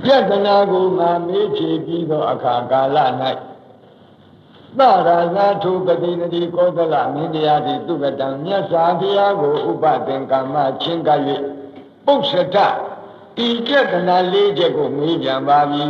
ယတနာကိုငါမေးဖြေပြီးသောအခါကာလ၌သရဇာထုပတိနတိကောသလမင်းတရားသည်သူကတံမြတ်စွာဘုရားကိုဥပသင်္ကမ္မချင်းကပ်၍ပုစ္ဆတဤယတနာ၄ချက်ကိုမေးပြန်ပါပြီ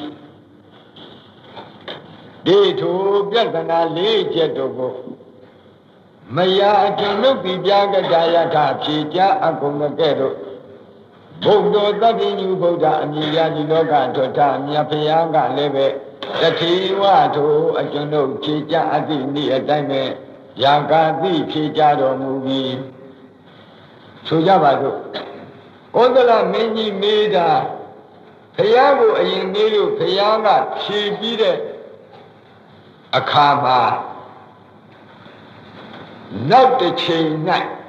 ဒီထိုပြဿနာ၄ချက်တို့ကိုမယာအကျဉ်းလုပ်ပြီးပြကတာယထာဖြေကြအကုန်ကဲ့သို့ဘုဒ္ဓသတ္တိညုဗုဒ္ဓအမြင်ရဒီလောကထွတ်ထမြတ်ဖျားကလည်းပဲတတိဝထိုအကျဉ်းတို့ဖြေကြအသည့်နေ့အတိုင်းပဲယာကာတိဖြေကြတော်မူပြီးဆိုကြပါစို့ဩဒလမင်းကြီးမေးတာဖျားကိုအရင်မေးလို့ဖျားကဖြေပြီးတဲ့အခါမှာနောက်တစ်ချိန်၌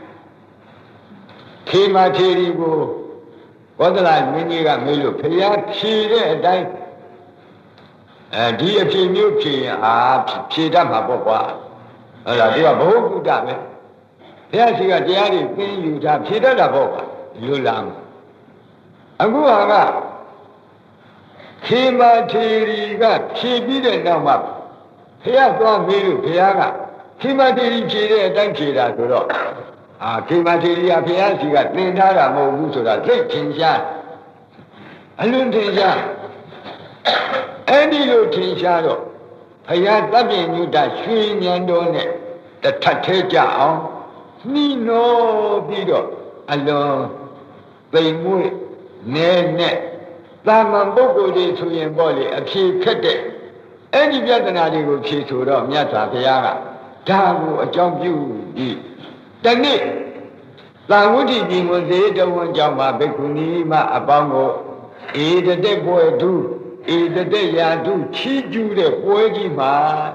ခေမထေရီကိုဘောဓလမင်းကြီးကမေးလို့ဖျားဖြေတဲ့အတိုင်းဒီအဖြေမျိုးဖြေရင်ဖြေတတ်မှာပေါ့ကွာဟုတ်လားဒီကဘုဟုကုတ္တပဲဖျားရှိကတရားတွေသိယူတာဖြေတတ်တာပေါ့ကွာလူလာအခုဟာကခေမထေရီကဖြေပြီးတဲ့နောက်မှာဖျားသွားမေးလို့ဖျားကခေမထေရီဖြေတဲ့အတိုင်းဖြေတာဆိုတော့ခေမထေရီကဖျားစီကသင်ထားတာမဟုတ်ဘူးဆိုတာသိထင်ရှားအလွန်ထင်ရှားအဲ့ဒီလိုထင်ရှားတော့ဖျားတပ်ပြင်ညုတရွှေဉဏ်တော်နဲ့တထပ်ထဲကြအောင်နှီးနောပြီးတော့အလွန်သိမ်မွေ့နဲနဲ့သာမန်ပုဂ္ဂိုလ်တွေဆိုရင်ပေါ့လေအဖြေခက်တဲ့အဲ့ဒီပြဿနာတွေကိုဖြေဆိုတော့မြတ်စွာဘုရားကဒါကိုအကြောင်းပြုပြီးတနေ့သာဝတိပြည်မွန်စေတဝန်ကြောင့်မှာဘိက္ခုနီမအပေါင်းကိုဧတတက်ပွဲထုဧတတက်ရာထုချီးကျူးတဲ့ပွဲကြီးမှာ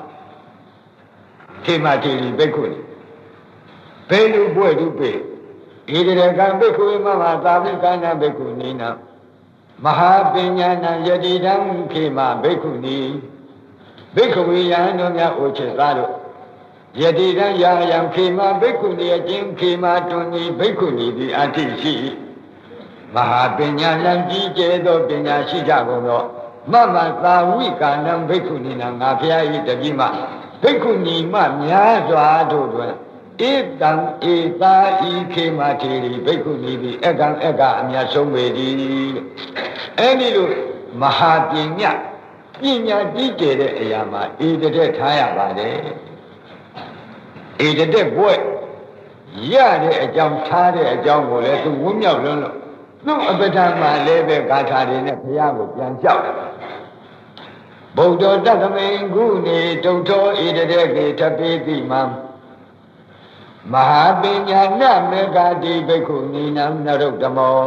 ခေမထေရီဘိက္ခုနီဘယ်လိုပွဲထုပဲဧတရကံဘိက္ခုမမသာဝိကနာဘိက္ခုနီနာမဟာပညာဏယတိတံခေမဘိက္ခုနီဘိက္ခဝေယံတို့များအိုချစ်သားတို့ယတိတံယာယံခေမဘိက္ခုနီအချင်းခေမတွန်ဤဘိက္ခုနီသည်အဋ္ဌိရှိမဟာပညာလံကြီးကျယ်သောပညာရှိကြကုန်သောမမသာဝိကာနံဘိက္ခုနီနာငါဖျားဤတပိမဘိက္ခုနီမများစွာတို့တွင်ဧတံဧသာဤခေမထေရီဘိက္ခုနီသည်အကံအကအမြတ်ဆုံးပေသည်လို့အဲ့ဒီလိုမဟာပညာပညာကြီးကျယ်တဲ့အရာမှာဧတတက်ထားရပါတယ်ဧတတက်ဘွဲ့ရတဲ့အကြောင်းထားတဲ့အကြောင်းကိုလည်းသူဝန်းမြောက်လွန်းလို့သူ့အပဋ္ဌာန်မှာလည်းပဲဂါထာတွေနဲ့ဘုရားကိုပြန်ကြောက်တယ်ဗုဒ္ဓတသမိန်ကုနေတုတ်တော်ဧတတက်ကေထပေတိမံမဟာပညာနမေဃတိဘိက္ခုနီနံနရုတ္တမော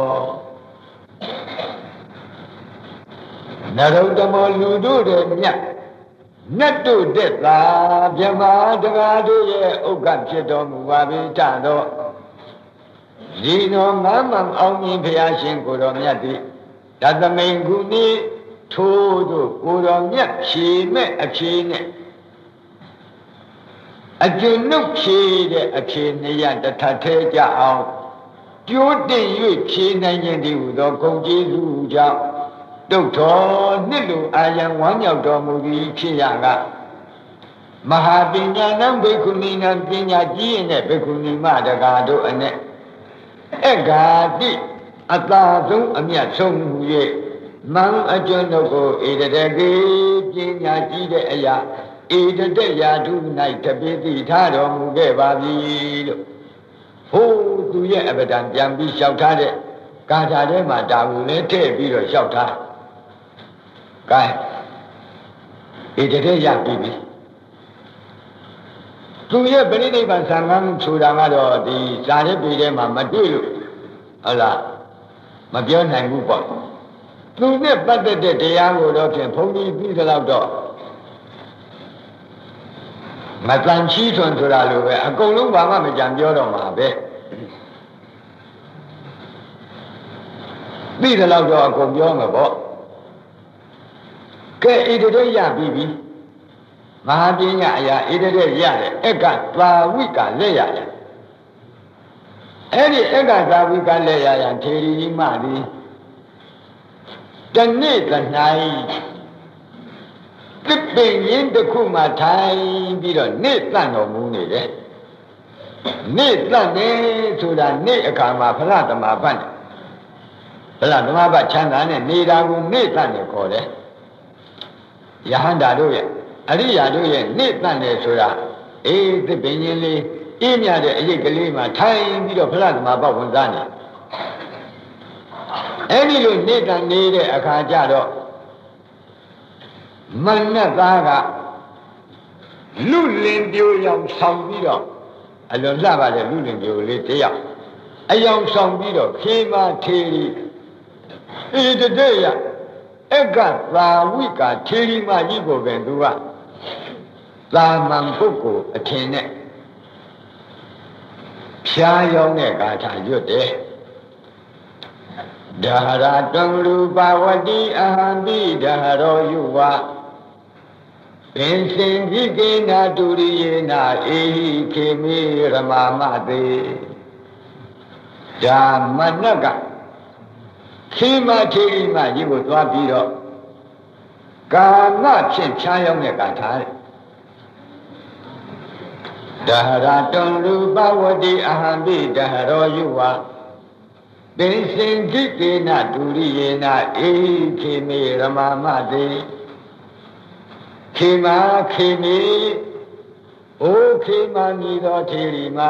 နရုတ္တမောလူတို့တဲ့မြတ်နတ်တို့တဲ့သာဗြဟ္မာတကားတို့ရဲ့ဥက္ကဖြစ်တော်မူပါပြီတတော့ဒီတော်ငါမှအောင်မြင်ဖျားရှင်ကိုတော်မြတ်သည်တသမိန်ခုနီထိုးတို့ကိုတော်မြတ်ဖြေမဲ့အဖြေနဲ့အကျဉ်းနှုတ်ဖြေတဲ့အဖြေနှစ်ရတထထဲကြအောင်ကြိုးတင်၍ဖြေနိုင်ခြင်းဒီဟုသောဂုဏ်ကျေးဇူးကြောင့်တုတ်တော်နှစ်လူအာယံဝမ်းမြောက်တော်မူပြီးဖြစ်ရကမဟာပညာနံဘိက္ခုနီနံပညာကြီးရင်တဲ့ဘိက္ခုနီမတကာတို့အနဲ့အဂါတိအသာဆုံးအမြတ်ဆုံးမူ၍မံအကျွန်းတို့ကိုဧတတက်ကေပညာကြီးတဲ့အရာဧတတက်ရာထု၌တပိတိထားတော်မူခဲ့ပါပြီလို့ဟိုးသူရဲ့အပဒံပြန်ပြီးလျှောက်ထားတဲ့ဂါထာထဲမှာဒါကိုလည်းထည့်ပြီးတော့လျှောက်ထားကဲဧတတက်ရပြီသူရဲ့ပရိနိဗ္ဗာန်သံဃာဆိုတာကတော့ဒီဇာတိပေထဲမှာမတွေ့လို့ဟုတ်လားမပြောနိုင်ဘူးပေါ့သူနဲ့ပတ်သက်တဲ့တရားကိုတော့ဖြင့်ဘုန်းကြီးပြီးတော့မတန်ချီထွန်ဆိုတာလိုပဲအကုန်လုံးဘာမှမကြံပြောတော့မှာပဲပြီးတော့အကုန်ပြောမှာပေါ့ကဲဣတရေရပြီးပြီမဟာပညာအရာဣတရေရတယ်အက္ကသာဝိကလက်ရတယ်အဲ့ဒီအက္ကသာဝိကလက်ရရန်ထေရီကြီးမသည်တနေ့တနိုင်သစ်ပင်ရင်းတစ်ခုမှထိုင်ပြီးတော့နေ့သန့်တော်မူနေတယ်နေ့သန့်နေဆိုတာနေ့အခါမှာဖလားတမပတ်ဖလားတမပတ်ချမ်းသာနဲ့နေတာကိုနေ့သန့်နေခေါ်တယ်ယဟန္တာတို့ရဲ့အရိယာတို့ရဲ့နေ့သန့်နေဆိုတာအေးသစ်ပင်ရင်းလေးအေးမြတဲ့အရိပ်ကလေးမှာထိုင်ပြီးတော့ဖလားတမပတ်ဝင်စားနေအဲ့ဒီလိုနေ့တန်နေတဲ့အခါကျတော့မနတ်သားကလူလင်ပြိုရောက်ဆောင်ပြီးတော့အလွန်လှပါတဲ့လူလင်ပြိုလေးတယောက်အယောင်ဆောင်ပြီးတော့ခေမာထေရီဣတတေယအကသာဝိကာထေရီမကြီးကိုပင်သူကသာမန်ပုဂ္ဂိုလ်အထင်နဲ့ဖြားရောက်တဲ့ဂါထာရွတ်တယ်ဒါရတံရူပဝတိအဟံပိဒါရောယုဝပင်စင်ခိကေနာတူရိယေနာအေဟိခေမေရမမတေဒါမနကခေမထေရီမကြီးကိုသွားပြီးတော့ကာမဖြင့်ဖြားရောက်တဲ့ကာထာတဲ့ဒါရတံရူပဝတိအဟံပိဒါရောယုဝပင်စင်ခိကေနဒုရိယေနအေခေမေရမမတေခေမာခေမေအိုခေမာမီသောထေရီမာ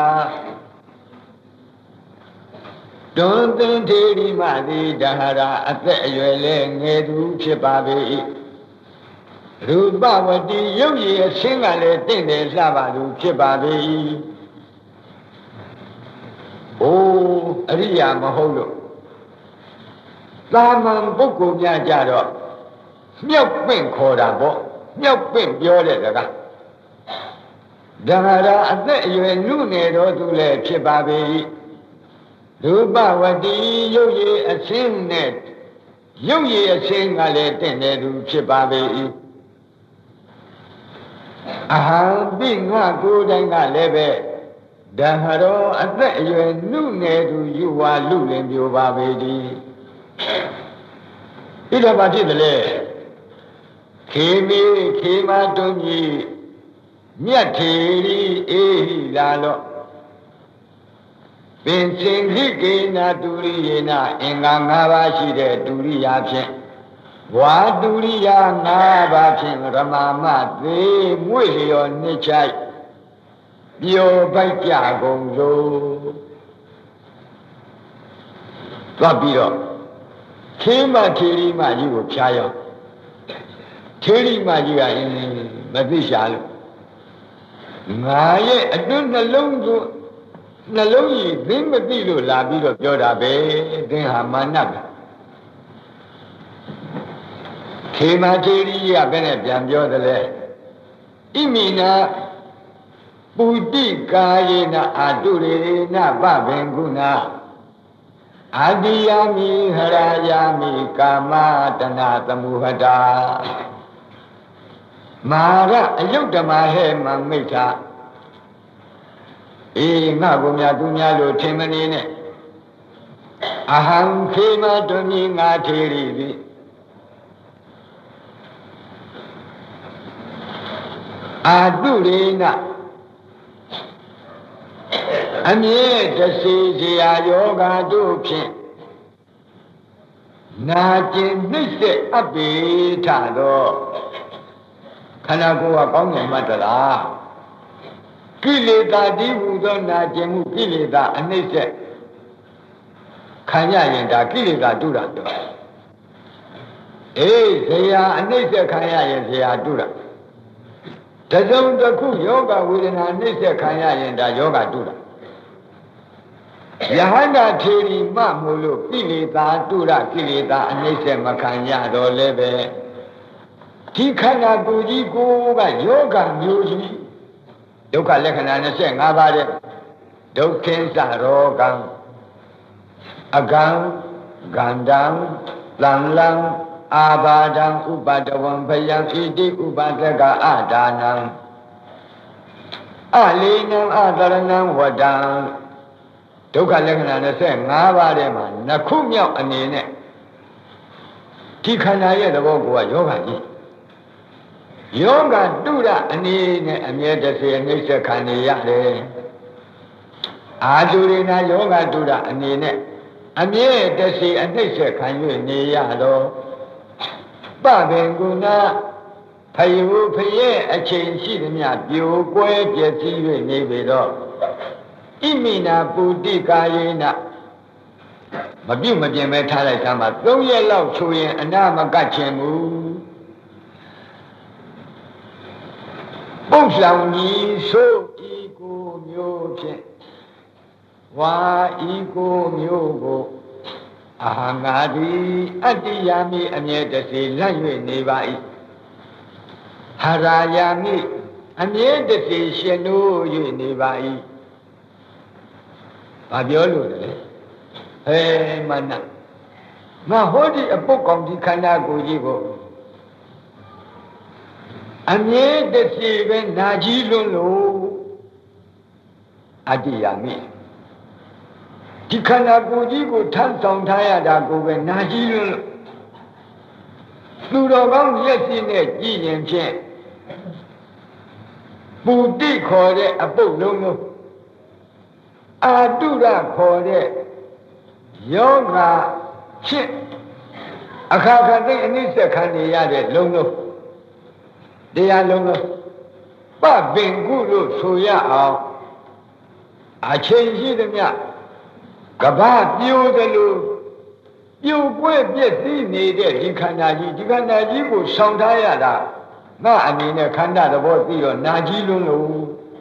တွန်သင်ထေရီမသည်ဒါဟာအသက်အရွယ်လဲငယ်သူဖြစ်ပါပေ၏ရူပဝတိရုပ်ရည်အချင်းကလည်းတင့်တယ်လှပါသူဖြစ်ပါပေ၏အိုးအရိယာမဟုတ်လို့သာမန်ပုဂ္ဂိုလ်များကြတော့မြောက်ပင့်ခေါ်တာပေါ့မြောက်ပင့်ပြောတဲ့စကားဒါဟာအသက်အရွယ်နုနယ်တော်သူလည်းဖြစ်ပါပေ၏ရူပဝတိရုပ်ရည်အချင်းနဲ့ရုပ်ရည်အချင်းကလည်းတင့်တယ်သူဖြစ်ပါပေ၏အဟံပိငါကိုယ်တိုင်ကလည်းပဲဒါဟာတော့အသက်အရွယ်နုနယ်သူယူဝါလူလင်ပြိုပါပေသည်ဣဒဘာဖြစ်တယ်လေခေမေခေမတွန်ကြီးမြတ်ထေရီအေဟိလာလောပင်စင်ခိကေနာတူရိယေနာအင်္ဂါ၅ပါးရှိတဲ့တူရိယာဖြင့်ဝါတူရိယာ၅ပါးဖြင့်ရမမသေးမွေလျော်နှစ်ချိုက်ပျော်ပိုက်ကြကုန်လို့သွားပြီးတော့ခေမထေရီမကြီးကိုဖြားရောက်ထေရီမကြီးကအင်းမသိရှာလို့ငါရဲ့အတွင်းနှလုံးကိုနှလုံးကြီးသိမသိလို့လာပြီးတော့ပြောတာပဲသင်ဟာမာနပဲခေမထေရီကဘယ်နဲ့ပြန်ပြောသလဲဣမိနာပုတိကာယေနအာတုရေနပဗင်ကုဏအာတိယမိဟရာယာမိကာမတနာသမုဟတာမာရအယုတ်တမဟဲမမိတ်တာအေးငါကိုများသူများလို့ထင်မနေနဲ့အဟံခေမတွင်ငါထေရီသည်အာတုရေနအမြဲတစေစရာယောဂါတို့ဖြင့်နာကျင်နှိမ့်ဆက်အပ်ပေထတော့ခန္ဓာကိုယ်ကကောင်းတယ်မှတ်သလားကိလေသာဒီဟူသောနာကျင်မှုကိလေသာအနှိမ့်ဆက်ခံရရင်ဒါကိလေသာတုတာတော့အေးဇရာအနှိမ့်ဆက်ခံရရင်ဇရာတုတာတစုံတစ်ခုယောဂဝေဒနာနှိမ့်ဆက်ခံရရင်ဒါယောဂတုတာယဟန္တာထေရီမမို့လို့ကိလေသာတုရကိလေသာအနှိမ့်ဆက်မခံရတော့လည်းပဲဒီခန္ဓာကိုယ်ကြီးကိုကယောဂမျိုးကြီးဒုက္ခလက္ခဏာ25ပါးတဲ့ဒုက္ခိသရောဂံအကံဂန္ဓံလံလံအာဘာဒံဥပတဝံဘယံဣတိဥပဒကအဒါနံအလေနံအတရဏံဝတံဒုက္ခလက္ခဏာ25ပါးထဲမှာနှစ်ခုမြောက်အနေနဲ့ဒီခန္ဓာရဲ့သဘောကိုကယောဂကြီးယောဂတုရအနေနဲ့အမြဲတစေနှိစ္စခံနေရတယ်အာတုရိနာယောဂတုရအနေနဲ့အမြဲတစေအနှိစ္စခံ၍နေရတော့ပပင်ကုဏဖယုဖရဲ့အချိန်ရှိသမျှပြိုကွဲပြည့်စည်၍နေပြီတော့ဣမိနာပုတိကာယေနမပြုတ်မပြင်းပဲထားလိုက်သမ်းပါ3ရက်လောက်ချိုးရင်အနာမကတ်ချင်ဘူးပုတ်ဆောင်ကြီးဆိုဤကိုမျိုးဖြင့်ဝါဤကိုမျိုးကိုအာငါသည်အတ္တိယာမိအမြဲတစေလန့်၍နေပါ၏ဟာရာယာမိအမြဲတစေရှင်နိုး၍နေပါ၏ဘာပြောလို့လဲဟဲမနငါဟောဒီအပုတ်ကောင်ဒီခန္ဓာကိုယ်ကြီးကိုအမြဲတစေပဲနာကြီးလွန်းလို့အတ္တိယာမိဒီခန္ဓာကိုယ်ကြီးကိုထမ်းဆောင်ထားရတာကိုပဲနာကြီးလွန်းလို့သူတော်ကောင်းလက်ရှိနဲ့ကြည်ရင်ဖြင့်ပုတိခေါ်တဲ့အပုတ်လုံးလုံးအာတုရခေါ်တဲ့ယောဂဖြစ်အခါခါသိအနိစ္စခံနေရတဲ့လုံးလုံးတရားလုံးလုံးပပင်ကုလို့ဆိုရအောင်အချိန်ရှိသမျှကဘာပြိုတယ်လို့ပြိုကွဲ့ပြည့်စည်နေတဲ့ဒီခန္ဓာကြီးကိုဆောင်ထားရတာငါအနေနဲ့ခန္ဓာသဘောသိတော့နာကြီးလွန်းလို့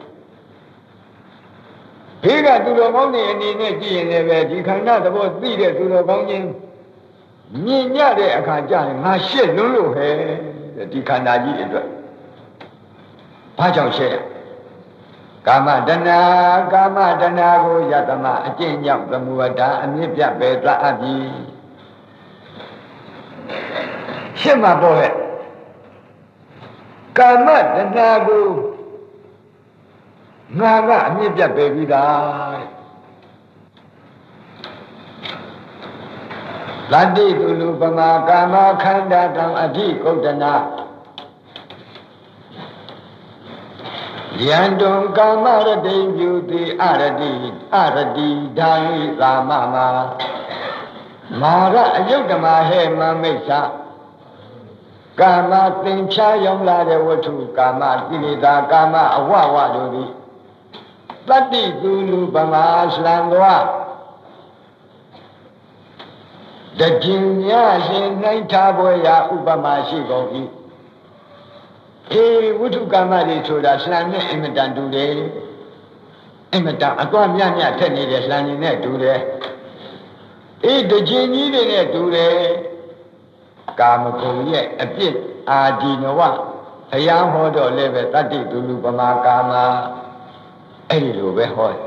ဘေးကသူတော်ကောင်းတွေအနေနဲ့ကြည့်ရင်လည်းပဲဒီခန္ဓာသဘောသိတဲ့သူတော်ကောင်းချင်းမြင်ရတဲ့အခါကျရင်ငါရှက်လွန်းလို့ဟဲ့ဒီခန္ဓာကြီးအတွက်ဘာကြောင့်ရှက်ရကာမတဏှာကိုယတမအကျင့်ကြောင့်သမုဝတ္တာအမြင့်ပြတ်ပဲသအပ်ပြီရှင်းမှာပေါ့ဟဲ့ကာမတဏှာကိုငါကအမြင့်ပြတ်ပဲပြီးသားလတ္တိတုလူပမာကာမခန္ဓာတံအဓိကုတ္တနာယံတုံကာမရတိပြုတိအရတိဓာယိသာမမမာရအယုတ်တမဟဲ့မမိတ်သာကာမသင်္ချာရောက်လာတဲ့ဝတ္ထုကာမကိလေသာကာမအဝဝတို့သည်တတ္တိသူလူပမာလှံသွားတကျင်များရှင်နိုင်ထားပွဲရာဥပမာရှိကုန်၏ဝိထုကာမတွေဆိုတာလှံနဲ့အင်မတန်တူတယ်အင်မတန်အသွားမြတ်ထက်နေတဲ့လှံနေနဲ့တူတယ်တကျင်ကြီးတွေနဲ့တူတယ်ကာမဂုဏ်ရဲ့အပြစ်အာဒီနဝဘုရားဟောတော့လည်းပဲတတ္တိသူလူပမာကာမအဲ့ဒီလိုပဲဟော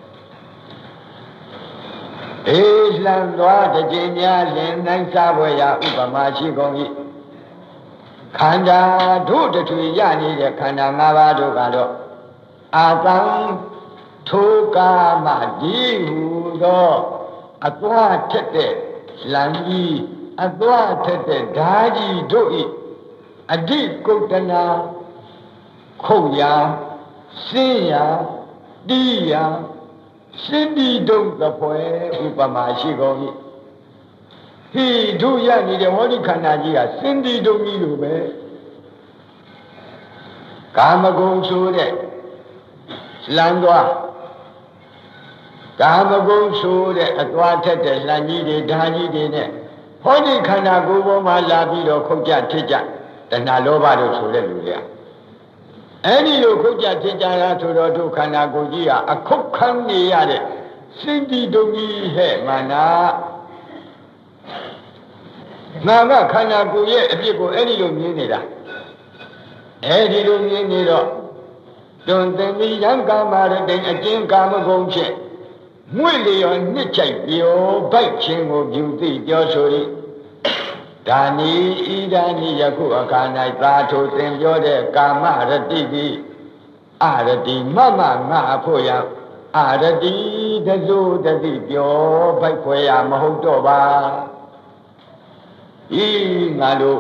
လှံသွားတကျင်များလင်နိုင်စားပွဲရာဥပမာရှိကုန်၏ခန္ဓာတို့တထွေရနေတဲ့ခန္ဓာ၅ပါးတို့ကတော့အာတံထိုကာမဒီဟုသောအသွားထက်တဲ့လံကြီးအသွားထက်တဲ့ဓာကြီးတို့ဤအဓိကုတ္တနာခုတ်ရာစင်းရာတီးရာရှင်းဒီတုံးသဖွယ်ဥပမာရှိကုန်၏ဟိတို့ရနေတဲ့ဟောဒီခန္ဓာကြီးကစင်ဒီတုံးကြီးလိုပဲကာမဂုဏ်ဆိုတဲ့လမ်းသွားကာမဂုဏ်ဆိုတဲ့အသွားထက်တဲ့လမ်းကြီးတွေဓာကြီးတွေနဲ့ဟောဒီခန္ဓာကိုယ်ပေါ်မှာလာပြီးတော့ခုတ်ကြထစ်ကြတဏှာလောဘတို့ဆိုတဲ့လူတွေကအဲ့ဒီလိုခုတ်ကြထစ်ကြတာဆိုတော့တို့ခန္ဓာကိုယ်ကြီးကအခုတ်ခံနေရတဲ့စင်ဒီတုံးကြီးဟဲ့မာနာငါကခန္ဓာကိုယ်ရဲ့အပြစ်ကိုအဲ့ဒီလိုမြင်နေတာအဲ့ဒီလိုမြင်နေတော့တွန်တင်ပြီးယံကာမရတိအကျဉ်းကာမဂုဏ်ဖြင့်မွေ့လျော်နှစ်ချိုက်ပြောဘိုက်ခြင်းကိုပြုသိပြောဆို၏ဒါနီဤဒါနီယခုအခါ၌သာထိုသင်ပြောတဲ့ကာမရတိသည်အရတိမမငါအဖို့ရအရတိတဇုတတိပြောဘိုက်ခွဲရမဟုတ်တော့ပါ ngā lō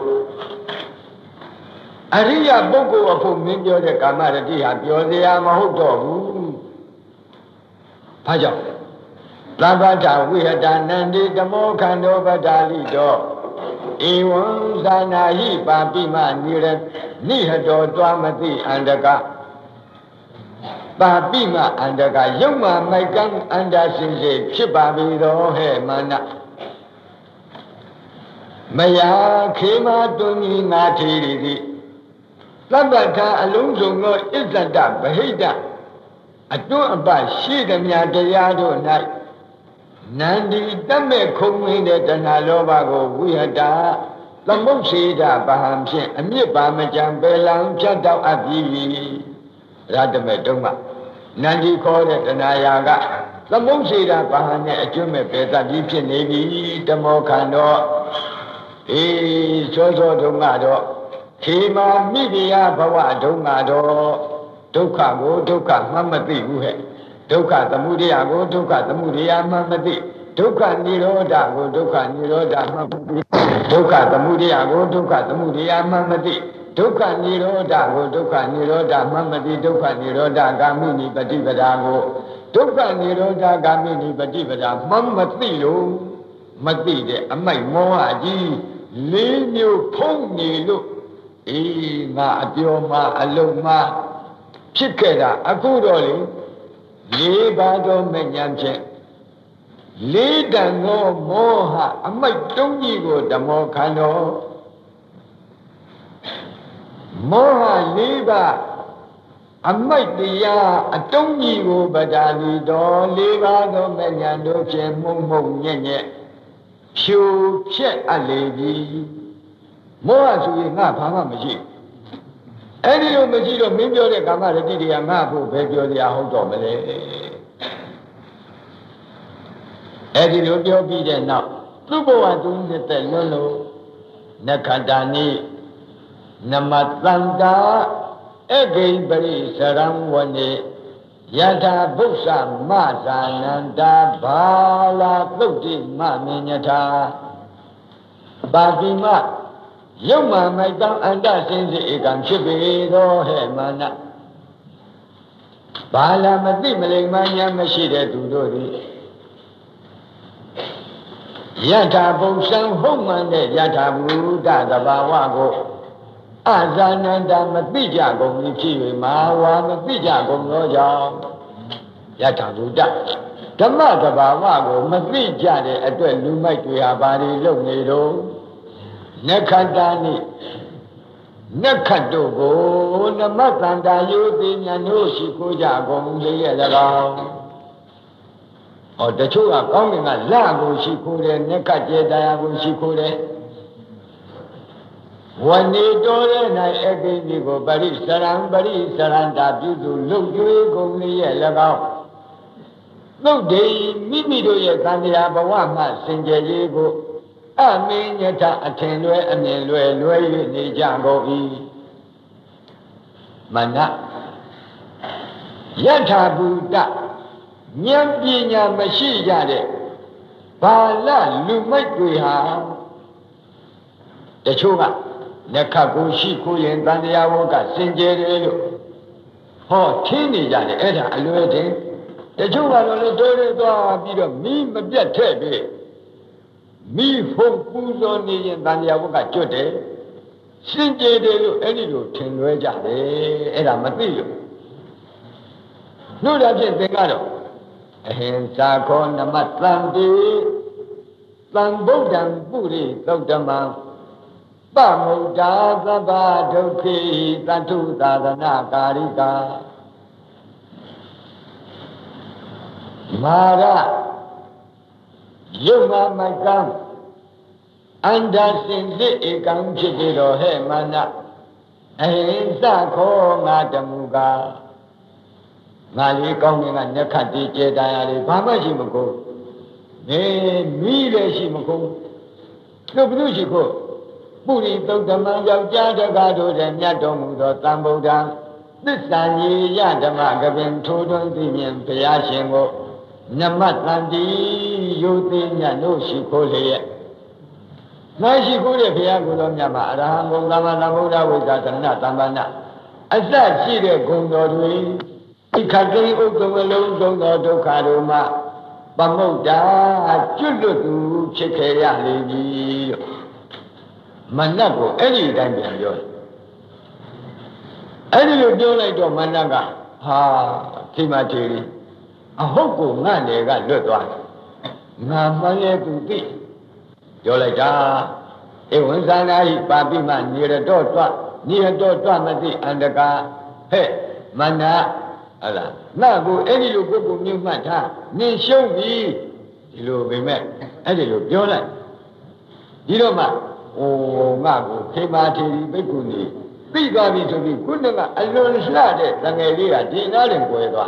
Ariya Boko of Mindio de Kamarati Abiosia Mahoto Pajo Lavata, we had done Nandi, the Mokando Badali do. Ewan Zanahi Babima Niran, Nihado Dramati and the Ga Babima and the Ga Yuma, my gun and as in the Chibabi do He Mana Maya Kima Duni Nati. Lavata Alonso no Isada Bahida. I do about she the Yadayado night. Nandi Dame Kumi de Tanalobago, we had da the Mosida Bahamsi, and near Bamajam Belang Chadao Abi Radameduma. Nandi called it an Ayaga. The Mosida Bahane, a Jume Peta Deep Navy, the Mokano, Soso Domado. Kima Midia Bawa Domado, Doka, Doka, Mamadi, Doka, the Mudiago, Doka, the Mudia, Mamadi, Doka, Niroda, Doka, Niroda, Mamadi, Doka, the Mudiago, Doka, the Mudia, Mamadi, Doka, Niroda, Doka, Niroda, Mamadi, Doka, Niroda, Gamini, Badibadago, Doka, Niroda, Gamini, Badibada, Mamadi, Madi, and my Moaji, leave you, pony look. Ma Dioma Aloma Chikeda Akudoli Libado Menyanche Lidano Moha Amatungigo the Mokano Moha Liba Amatia Atungigo Badali Do Libado Menyando Chemumo Yenye Chu Chet Alevi Moa to not Pama Maji. Any of Majito Mimio de Camarati Amapu, Pedro de Ahodomele. Eddie Lubio be there now. Tubo and doing the Lolo Nakadani Namatanda Ege Bari Saram one Yata Busa Masa Nanda Bala Tuti Maminyata Babima. Yuma, my tongue and that since it can ship it or Hemana Bala Madimale Mania Mashida to do Yata Bosan Homan, Yata Buda, the Bawago Azananda Mapijago, Nichi, Mawa, Mapijago, Noja Yata Buda. The mother Bawago, Mapijade, at when you might be a body look. Nakadani Nakadogo, Namatanda, you think I know she could go the or the two are coming at Lago, she could, Nakajeda, she could. One day, Dore, I again go, Bari Saranda, you do look you go the no day, Mimi do you can have a 1 month, Sinjego. I mean, yet attend where and then where you need Jango Mana Yata Buddha Nyampinya Mashijade Bala Lumatuha The Chuga Nakabushi Kuyan Bandiawoka Sinjero Oh, Tini Jade Eda Aluete The Chuga on the door of a me, but yet Me for Puzoni and Bandiawoka Jote, Sinje de Elido, Tenreja, Era Matillo. No, that's it, Pegado. And Sakon, the Matlandi, Lambodan, Buri, Dogdama, Bamuda, Zaba, Doki, Tatuta, the Nakarika, Mara. Yuma my gun, and that's in the gun chickiro, hey, mana, and Sako, Matamuga, Mali coming and Nakati Jedayari, Pama Shimako, Mire Shimako, no Brushiko, Puri took the Manga Jadagado and Yatomudo, Tambodan, this Sani Yadamagabin, Tudon, Dimian, Payashingo. Namatlandi, you think I know she called it. မရှိခိုးတဲ့ဘုရားကိုယ်တော်မြတ်မှာအရဟံဂုဏ်သမ္မာသမ္ဗုဒ္ဓဝိဇ္ဇာသရဏသမ္ပန္နအစရှိတဲ့ဂုဏ်တော်တွေဒီခတ်သိမ်းဥက္ကမလုံးစုံသောဒုက္ခတို့မှာပမုဒ္ဒါကျွတ်လွတ်သူဖြစ်ခဲ့ရလေပြီလို့မနတ်ကိုအဲ့ဒီအတိုင်းပြန်ပြောတယ်အဲ့ဒီလိုပြောလိုက်တော့မနတ်ကဟာခိမထေရီအဟုတ်ကိုငါနယ်ကလွတ်သွားတယ်ငါမှန်းရဲ့သူသိပြောလိုက်တာဧဝံသနာဟိပါပိမနေရတော့တွနေရတော့တွမသိအန္တကာဟဲ့မနတ်ဟလားငါကိုအဲ့ဒီလိုပုဂ္ဂိုလ်မျိုးမှတ်ထားနင်ရှုံးပြီဒီလိုပဲမဲ့အဲ့ဒီလိုပြောလိုက်ဒီတော့မှငါကိုခေမာထေရီဘိက္ခုနီသိသွားပြီဆိုပြီးခုနကအလွန်လှတဲ့တငယ်လေးကဒီနားရင်ကွယ်သွား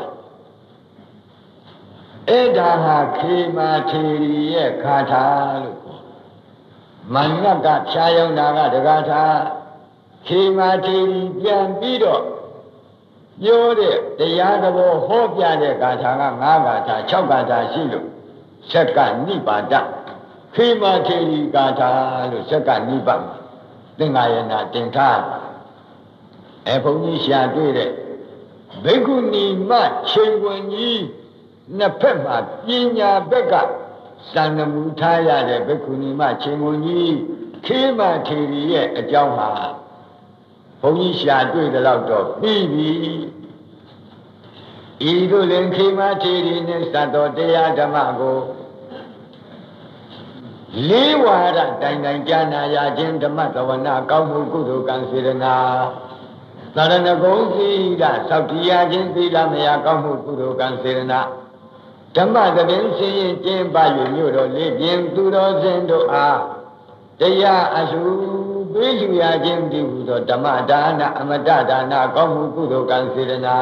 အဲ့ဒါဟာခေမာထေရီရဲ့ခါထာလို့မန္နကဖြာယောနာကတကားထာခေမာထေရီပြန်ပြီးတော့ပြောတဲ့တရားတော်ဟောပြတဲ့ဂါထာက9ဂါထာ6ဂါထာရှိလို့ဆက်ကနိပါဒခေမာထေရီဂါထာလို့ဆက်ကနိပါဒသင်္ဃာယနာတင်ထားဘုန်းကြီးရှာတွေ့တဲ့ဘိက္ခုနီမချိန်ဝင်ကြီးနှစ်ဖက်မှာပညာဘက်ကစံနမူထားရတဲ့ဘိက္ခုနီမချိန်ဝင်ကြီးခေမာထေရီရဲ့အကြောင်းဟာဘုန်းကြီးရှာတွေ့တဲ့လောက်တော့ပြီးပြီဤသို့လင်ခေမာထေရီနှင့်သတ်တော်တရားဓမ္မကိုလေးဝါဒတိုင်တိုင်ကြားနာရခြင်းဓမ္မသဝနာကောင်းမှုကုသိုလ်ကံစေရနာသရဏဂုံသီလသောက်တရားခြင်းသီလမယာကောင်းမှုကုသိုလ်ကံစေရနာဓမ္မသဘင်ဆင်းရင်ကျင်းပ၍မြို့တော်လေးပြင်းသူတော်စင်တို့အားတရားအလှပေးယူရခြင်းတည်းဟူသောဓမ္မဒါနအမတဒါနကောင်းမှုကုသိုလ်ကံစေရနာ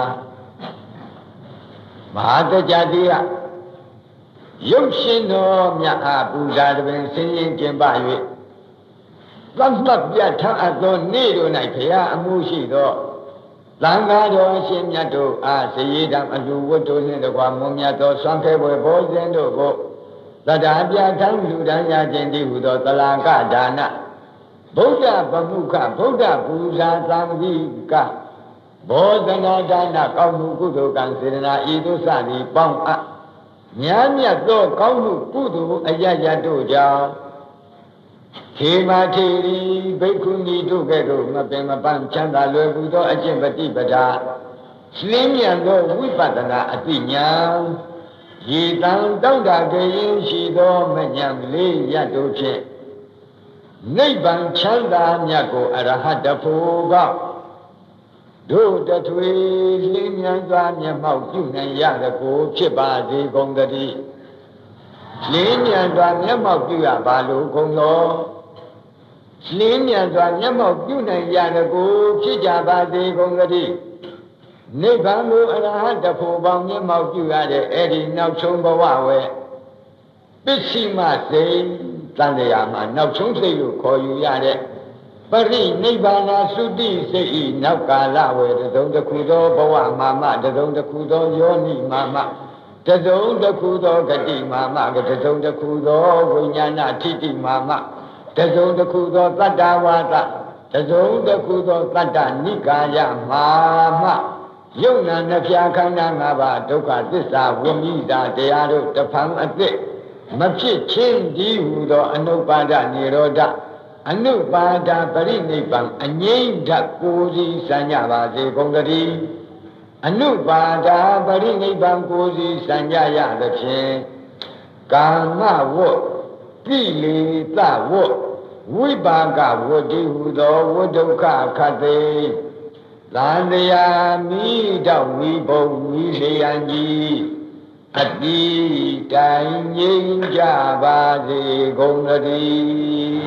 မဟာတကြတိကရုပ်ရှင်တော်မြတ်အားပူဇာတပင်ဆင်းရင်ကျင်းပ၍သတ်မှတ်ပြဋ္ဌာန်းအပ်သောနေ့တို့၌ဘုရားအမှုရှိသောသံဃာတော်အရှင်မြတ်တို့အားစည်ရံအလူဝတ္ထုနှင့်တကွာမွန်မြတ်သောဆွမ်းခဲပွဲဘောဇဉ်တို့ကိုသတ္တာပြဋ္ဌာန်းလူတန်းရခြင်းတည်းဟူသောသလကဒါနဗုဒ္ဓဗမုခဗုဒ္ဓပူဇာသံဃိကဘောဇနာဒါနကောင်းမှုကုသိုလ်ကံစေတနာဤသို့စသည်ပေါင်းအပ်များမြတ်သောကောင်းမှုကုသိုလ်အယယတို့ကြောင့်ခေမာထေရီဘိက္ခုနီတို့ကဲ့သို့မပင်မပန်းချမ်းသာလွယ်ကူသောအကျင့်ပฏิပဒါလင်းမြန်သောဝိပဿနာအသိဉာဏ်ရည်တန်တောင့်တကြရင်ရှိသောမဉဏ်လေးရတ်တို့ဖြင့်နိဗ္ဗာန်ချမ်းသာမြတ်ကိုအရဟတဖို့ကတို့တထွေလင်းမြန်စွာမျက်မှောက်ပြုနိုင်ရတဲ့ကိုဖြစ်ပါစေကုန်သတည်းလင်းမြန်စွာမျက်မှောက်ပြုရပါလို့ကုန်သောလင်းမြန်စွာမျက်မှောက်ပြုနိုင်ရတဲ့ကိုဖြစ်ကြပါစေကုန်သတည်းနိဗ္ဗာန်ကိုအရဟတဖို့ပေါင်းမျက်မှောက်ပြုရတဲ့အဲ့ဒီနောက်ဆုံးဘဝဝဲပစ္စည်းမစိတ်တန်တရားမှာနောက်ဆုံးစိတ်လို့ခေါ်ယူရတဲ့ပရိနိဗ္ဗာန်သုတိစိတ်ဤနောက်ကာလဝေတစုံတစ်ခုသောဘဝမာမတစုံတစ်ခုသောယောနိမာမတစုံတစ်ခုသောဂတိမာမတစုံတစ်ခုသောဝိညာဏထိတိမာမတစုံတစ်ခုသောတတ္တဝါဒတစုံတစ်ခုသောတတ္တနိကာယမာမယုံနာနှပြခန္ဓာ၅ပါးဒုက္ခသစ္စာဝိမိတာတရားတို့တဖန်အသစ်မဖြစ်ချင်းဒီဟူသောအနုပါဒနိရောဓအနုပါဒပရိနိဗ္ဗာန်အငြိမ့်ဓာတ်ကိုယ်စီစံကြပါစေကုန်သတည်းအနုပါဒပရိနိဗ္ဗာန်ကိုယ်စီစံကြရသဖြင့်ကာမဝတ်ကိလေသာဝတ်ဝိပါကဝတ်တိဟူသောဝဒုက္ခခတ်သိသံတရားမိတော့မိဘုံမိလျံကြီးအတိတိုင်ငြိမ်းကြပါစေကုန်သတည်း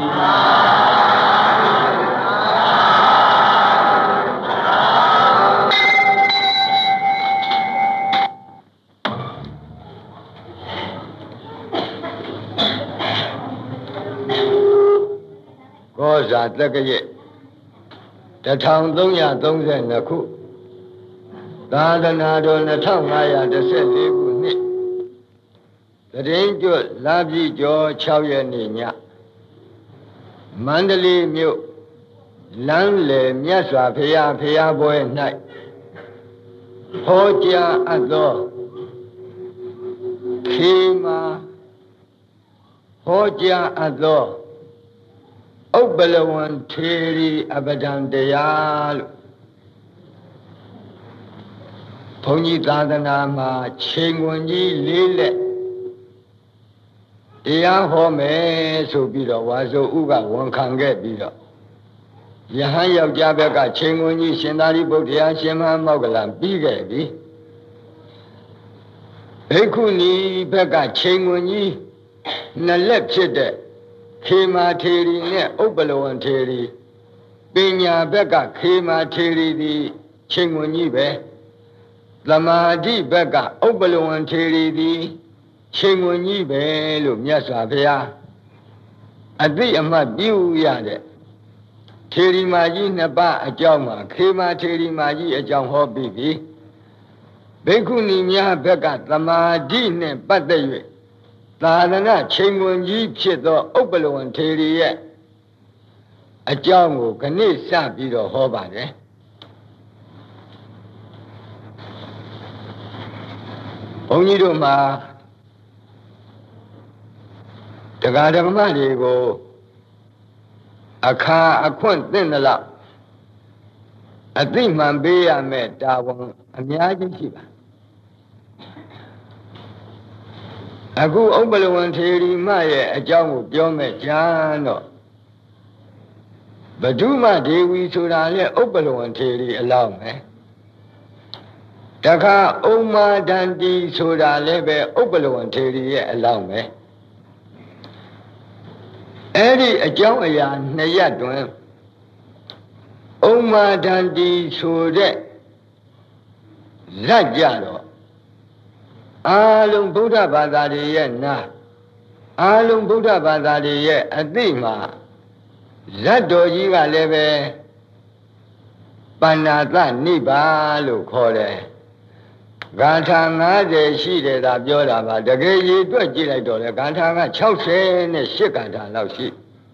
ကောဇာတက္ကရဲ့1332ခုသာသနာတော်2514ခုနှစ်တရင်ကျွတ်လာပြီကျော်6ရက်နေ့ညမန္တလေးမြို့လမ်းလေမြတ်စွာဘုရားပွဲ၌ဟောကြားအပ်သောခေမာဟောကြားအပ်သောဥပ္ပလဝံထေရီအပဒံတရားလို့ဘုန်းကြီးသာသနာမှာချိန်ခွင်ကြီးလေးလက်တရားဟောမယ်ဆိုပြီးတော့ဝါဆိုဥကဝန်ခံခဲ့ပြီးတော့ယဟန်ယောက်ျားဘက်ကချိန်ခွင်ကြီးရှင်သာရိပုတ္တရာရှင်မမောက္ကလံပြီးခဲ့ပြီဘိက္ခုနီဘက်ကချိန်ခွင်ကြီးနှစ်လက်ဖြစ်တဲ့ခေမာထေရီနဲ့ဥပ္ပလဝံထေရီပညာဘက်ကခေမာထေရီဒီချိန်ခွင်ကြီးပဲသမာဓိဘက်ကဥပ္ပလဝံထေရီဒီချိန်ခွင်ကြီးပဲလို့မြတ်စွာဘုရားအသိအမှတ်ပြုရတဲ့ထေရီမာကြီးနှစ်ပါးအကြောင်းမှာခေမာထေရီမာကြီးအကြောင်းဟောပြီးပြီဘိက္ခုနီများဘက်ကသမာဓိနဲ့ပတ်သက်၍သာသနာချိန်ခွင်ကြီးဖြစ်သောဥပ္ပလဝံထေရီရဲ့အကြောင်းကိုခဏစပြီးတော့ဟောပါတယ်ဘုန်းကြီးတို့မှာတရားဓမ္မတွေကိုအခါအခွင့်သင့်သလောက်အသိမှန်ပေးရမယ်တာဝန်အများကြီးရှိပါအခုဥပ္ပလဝံထေရီမရဲ့အကြောင်းကိုပြောမယ်ကြမ်းတော့ဘဒုမဒေဝီဆိုတာလေဥပ္ပလဝံထေရီအလောင်းပဲတခါဥမ္မာဒန္တိဆိုတာလည်းပဲဥပ္ပလဝံထေရီရဲ့အလောင်းပဲအဲ့ဒီအကြောင်းအရာနှစ်ရပ်တွင်ဥမ္မာဒန္တိဆိုတဲ့ဇတ်ကြတော့အာလုံးဗုဒ္ဓဘာသာတွေရဲ့နာအာလုံးဗုဒ္ဓဘာသာတွေရဲ့အသိမှာဇတ်တော်ကြီးကလည်းပဲပဏ္ဏသနိဗ္ဗာန်လို့ခေါ်တယ်ဂါထာ90ရှိတယ်ဒါပြောတာပါတကယ်ရည်တွက်ကြည့်လိုက်တော့လေဂါထာက68ဂါထာလောက်ရှိ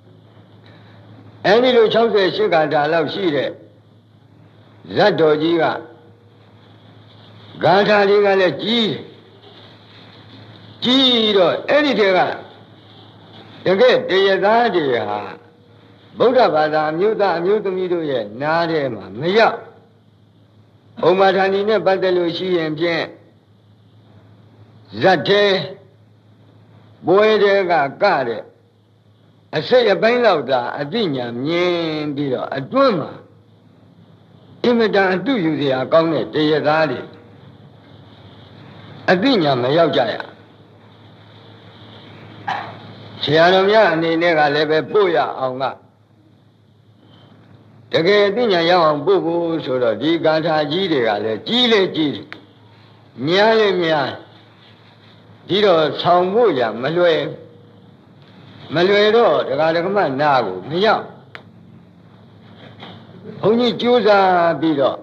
အဲဒီလို68ဂါထာလောက်ရှိတဲ့ဇတ်တော်ကြီးကဂါထာတွေကလည်းကြီးတော့အဲ့ဒီတည်းကတကယ်တရားသားတွေဟာဗုဒ္ဓဘာသာအမျိုးသားအမျိုးသမီးတို့ရဲ့နားထဲမှာမရောက်ဥမ္မာဌာနီနဲ့ပတ်သက်လို့ရှိရင်ဖြင့်ဇတ်သေးပွဲတဲ့ကတဲ့အစိတ်အပိုင်းလောက်သာအသိဉာဏ်မြင်ပြီးတော့အတွင်းမှာအင်မတန်အတုယူစရာကောင်းတဲ့တရားသားတွေအသိဉာဏ်မရောက်ကြရဆရာတော်များအနေနဲ့ကလည်းပဲပို့ရအောင်ကတကယ်အသိဉာဏ်ရောက်အောင်ပို့ဖို့ဆိုတော့ဒီဂါထာကြီးတွေကလည်းကြီးလေကြီးများလေများဒီတော့ဆောင်ဖို့ရမလွယ်တော့ဒကာဒကမနာကိုမရောက်ဘုန်းကြီးကြိုးစားပြီးတော့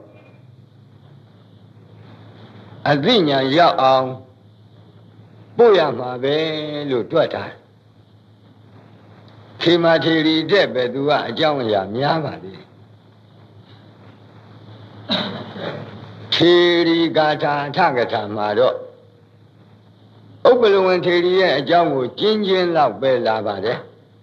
အသိဉာဏ်ရောက်အောင်ပို့ရမှာပဲလို့တွက်တာခေမာထေရီတဲ့ပဲသူကအကြောင်းအရာများပါလေထေရီဂါထာအထကထာမှာတော့ဥပ္ပလဝံထေရီရဲ့အကြောင်းကိုကျင်းချင်းလောက်ပဲလာပါတယ်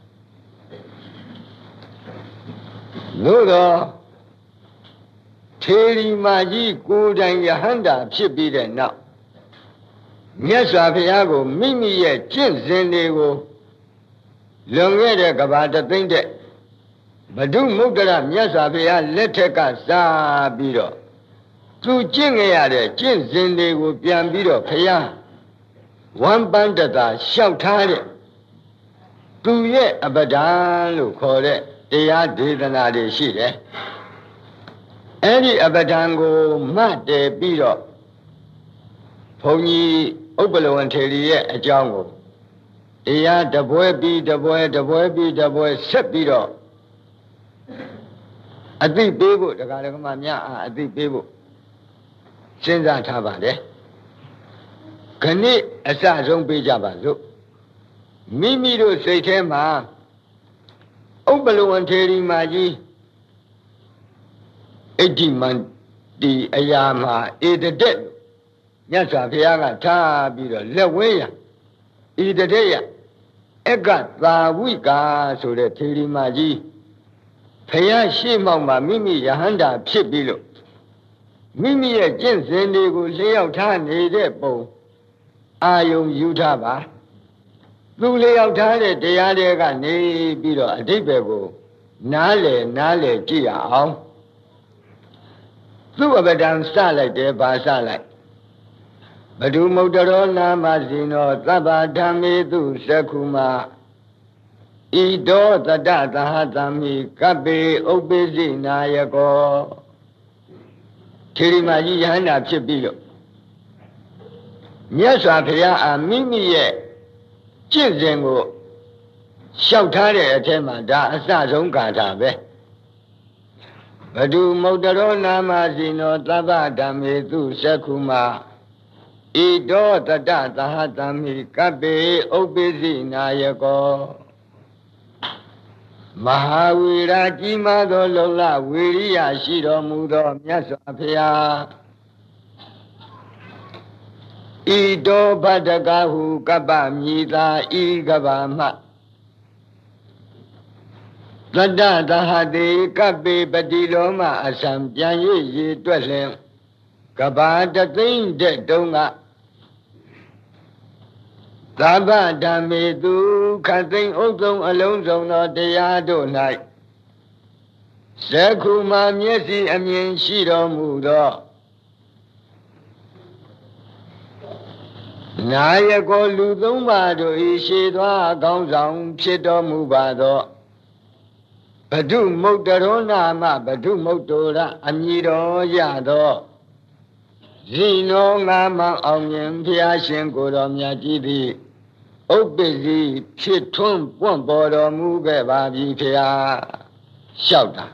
သို့တော့ထေရီမကြီးကိုယ်တိုင်ယဟန္တာဖြစ်ပြီးတဲ့နောက်မြတ်စွာဘုရားကိုမိမိရဲ့ကျင့်စဉ်တွေကိုလွန်ခဲ့တဲ့ကဘာတသိမ့်တဲ့ဘဒုမုဒ္ဒရမြတ်စွာဘုရားလက်ထက်ကစားပြီးတော့သူကျင့်ခဲ့ရတဲ့ကျင့်စဉ်တွေကိုပြန်ပြီးတော့ဘုရားဝမ်းပန်းတသာလျှောက်ထားတဲ့သူရဲ့အပဒံလို့ခေါ်တဲ့တရားဒေသနာတွေရှိတယ်အဲ့ဒီအပဒံကိုမှတ်တယ်ပြီးတော့ဘုန်းကြီးဥပ္ပလဝံထေရီရဲ့အကြောင်းကိုတရားတပွဲပြီးတပွဲဆက်ပြီးတော့အသိပေးဖို့ဒကာဒကမများအသိပေးဖို့စဉ်းစားထားပါတယ်ခဏအစဆုံးပေးကြပါစို့မိမိတို့စိတ်ထဲမှာဥပ္ပလဝံထေရီမာကြီးအဋ္ဌိမန္တိအရာမှာဧတတက်မြတ်စွာဘုရားကထားပြီးတော့လက်ဝဲရဧတတက်ရအက္ကသာဝိကာဆိုတဲ့ထေရီမာကြီးဘုရားရှေ့မှောက်မှာမိမိယဟန္တာဖြစ်ပြီးလို့မိမိရဲ့ကျင့်စဉ်တွေကိုလျှောက်ထားနေတဲ့ပုံအာယုံယူထားပါသူလျှောက်ထားတဲ့တရားတွေကနေပြီးတော့အဓိပ္ပာယ်ကိုနားလေကြည့်ရအောင်သူ့အပဒံစလိုက်တယ်ဗာစလိုက်ဘဒုမုတ်တရောနာမဇိနောသဗ္ဗဓမ္မေတုသက္ခုမဣဒောတတသဟတမိကပ္ပေဥပ္ပိစိနာယကောထေရီမကြီးယဟန္တာဖြစ်ပြီးလို့မြတ်စွာဘုရားအာမိမိရဲ့ကျင့်စဉ်ကိုလျှောက်ထားတဲ့အထက်မှာဒါအစဆုံးဂါထာပဲဘဒုမုတ်တရောနာမဇိနောသဗ္ဗဓမ္မေတုသက္ခုမဣဒောတတသဟတမိကပ္ပေဥပ္ပိစိနာယကောမဟာဝီရာကြီးမားသောလုံလဝီရိယရှိတော်မူသောမြတ်စွာဘုရားဣတောဘဒ္ဒကဟုကပ္ပမြည်သာဤကဗ္ဗမသတ္တသဟတိကပ္ပေပတိလောမအစံပြန်၍ရေတွက်လင်ကဗ္ဗတသိမ့်တဲ့တုံးကသဗ္ဗဓမ္မေတုခသိမ့်ဥဒ္ဒုံအလုံးစုံသောတရားတို့၌သက္ခုမာမျက်စိအမြင်ရှိတော်မူသောနာယကောလူသုံးပါးတို့၏ရှေသွားကောင်းဆောင်ဖြစ်တော်မူပါသောဘဒုမုတ်တရောနာမဘဒုမုတ်တောရအမည်တော်ရသောဇိနောငါမအောင်မြင်ဘုရားရှင်ကိုယ်တော်မြတ်ကြီးသည်ဥပ္ပစီဖြစ်ထွန်းပွန့်ပေါ်တော်မူခဲ့ပါပြီဖျားလျှောက်တာ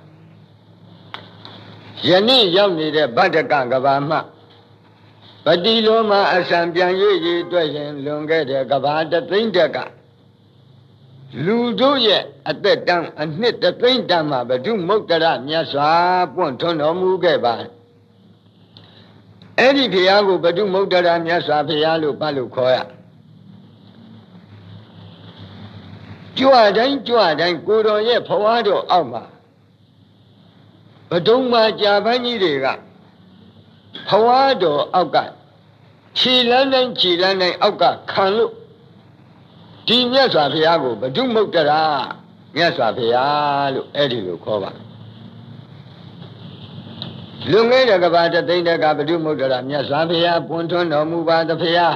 ယနေ့ရောက်နေတဲ့ဗတ္တကကဘာမှပတိလောမအစံပြန်၍ရည်တွက်ရင်လွန်ခဲ့တဲ့ကဘာတသိမ့်တက်ကလူတို့ရဲ့အသက်တန်းအနှစ်တသိမ့်တန်းမှာဘဒုမုတ်တရမြတ်စွာပွန့်ထွန်းတော်မူခဲ့ပါအဲ့ဒီဖျားကိုဘဒုမုတ်တရမြတ်စွာဖျားလို့ဘာလို့ခေါ်ရကြွတိုင်းကိုတော်ရဲ့ဘဝတော်အောက်မှာဘဒုံမှာကြာပန်းကြီးတွေကဘဝတော်အောက်ကခြေလန်းတိုင်းအောက်ကခံလို့ဒီမြတ်စွာဘုရားကိုဘဒုမုတ်တရာမြတ်စွာဘုရားလို့အဲ့ဒီလိုခေါ်ပါလွန်ခဲ့တဲ့ကဘာတသိမ့်တကဘဒုမုတ်တရာမြတ်စွာဘုရားပွန်ထွန်းတော်မူပါသဖရာ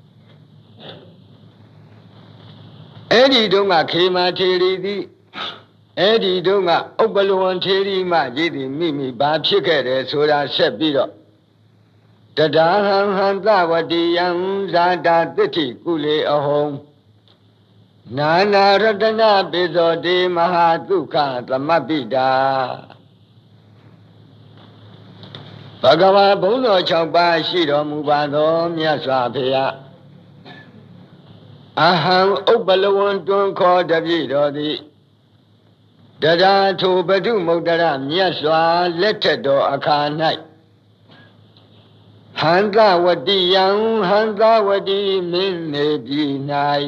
အဲ့ဒီတုန်းကခေမာထေရီသည်အဲ့ဒီတုန်းကဥပ္ပလဝံထေရီမကြီးသည်မိဘာဖြစ်ခဲ့တယ်ဆိုတာဆက်ပြီးတော့တဒါဟံဟန္တဝတိယံဇာတာတိဋ္ဌိကုလေအဟုံနာနာရတနာပိဇောတိမဟာဒုက္ခသမပ္ပိတာဘဂဝါဘုန်းတော်6ပါးရှိတော်မူပါသောမြတ်စွာဘုရားအဟံဥပ္ပလဝံတွင်ခေါ်တပြည့်တော်သည်တဒါထိုဘဒုမုတ်တရမြတ်စွာလက်ထက်တော်အခါ၌ဟန္တဝတိယံဟန္တဝတိမင်းနေပြီ၌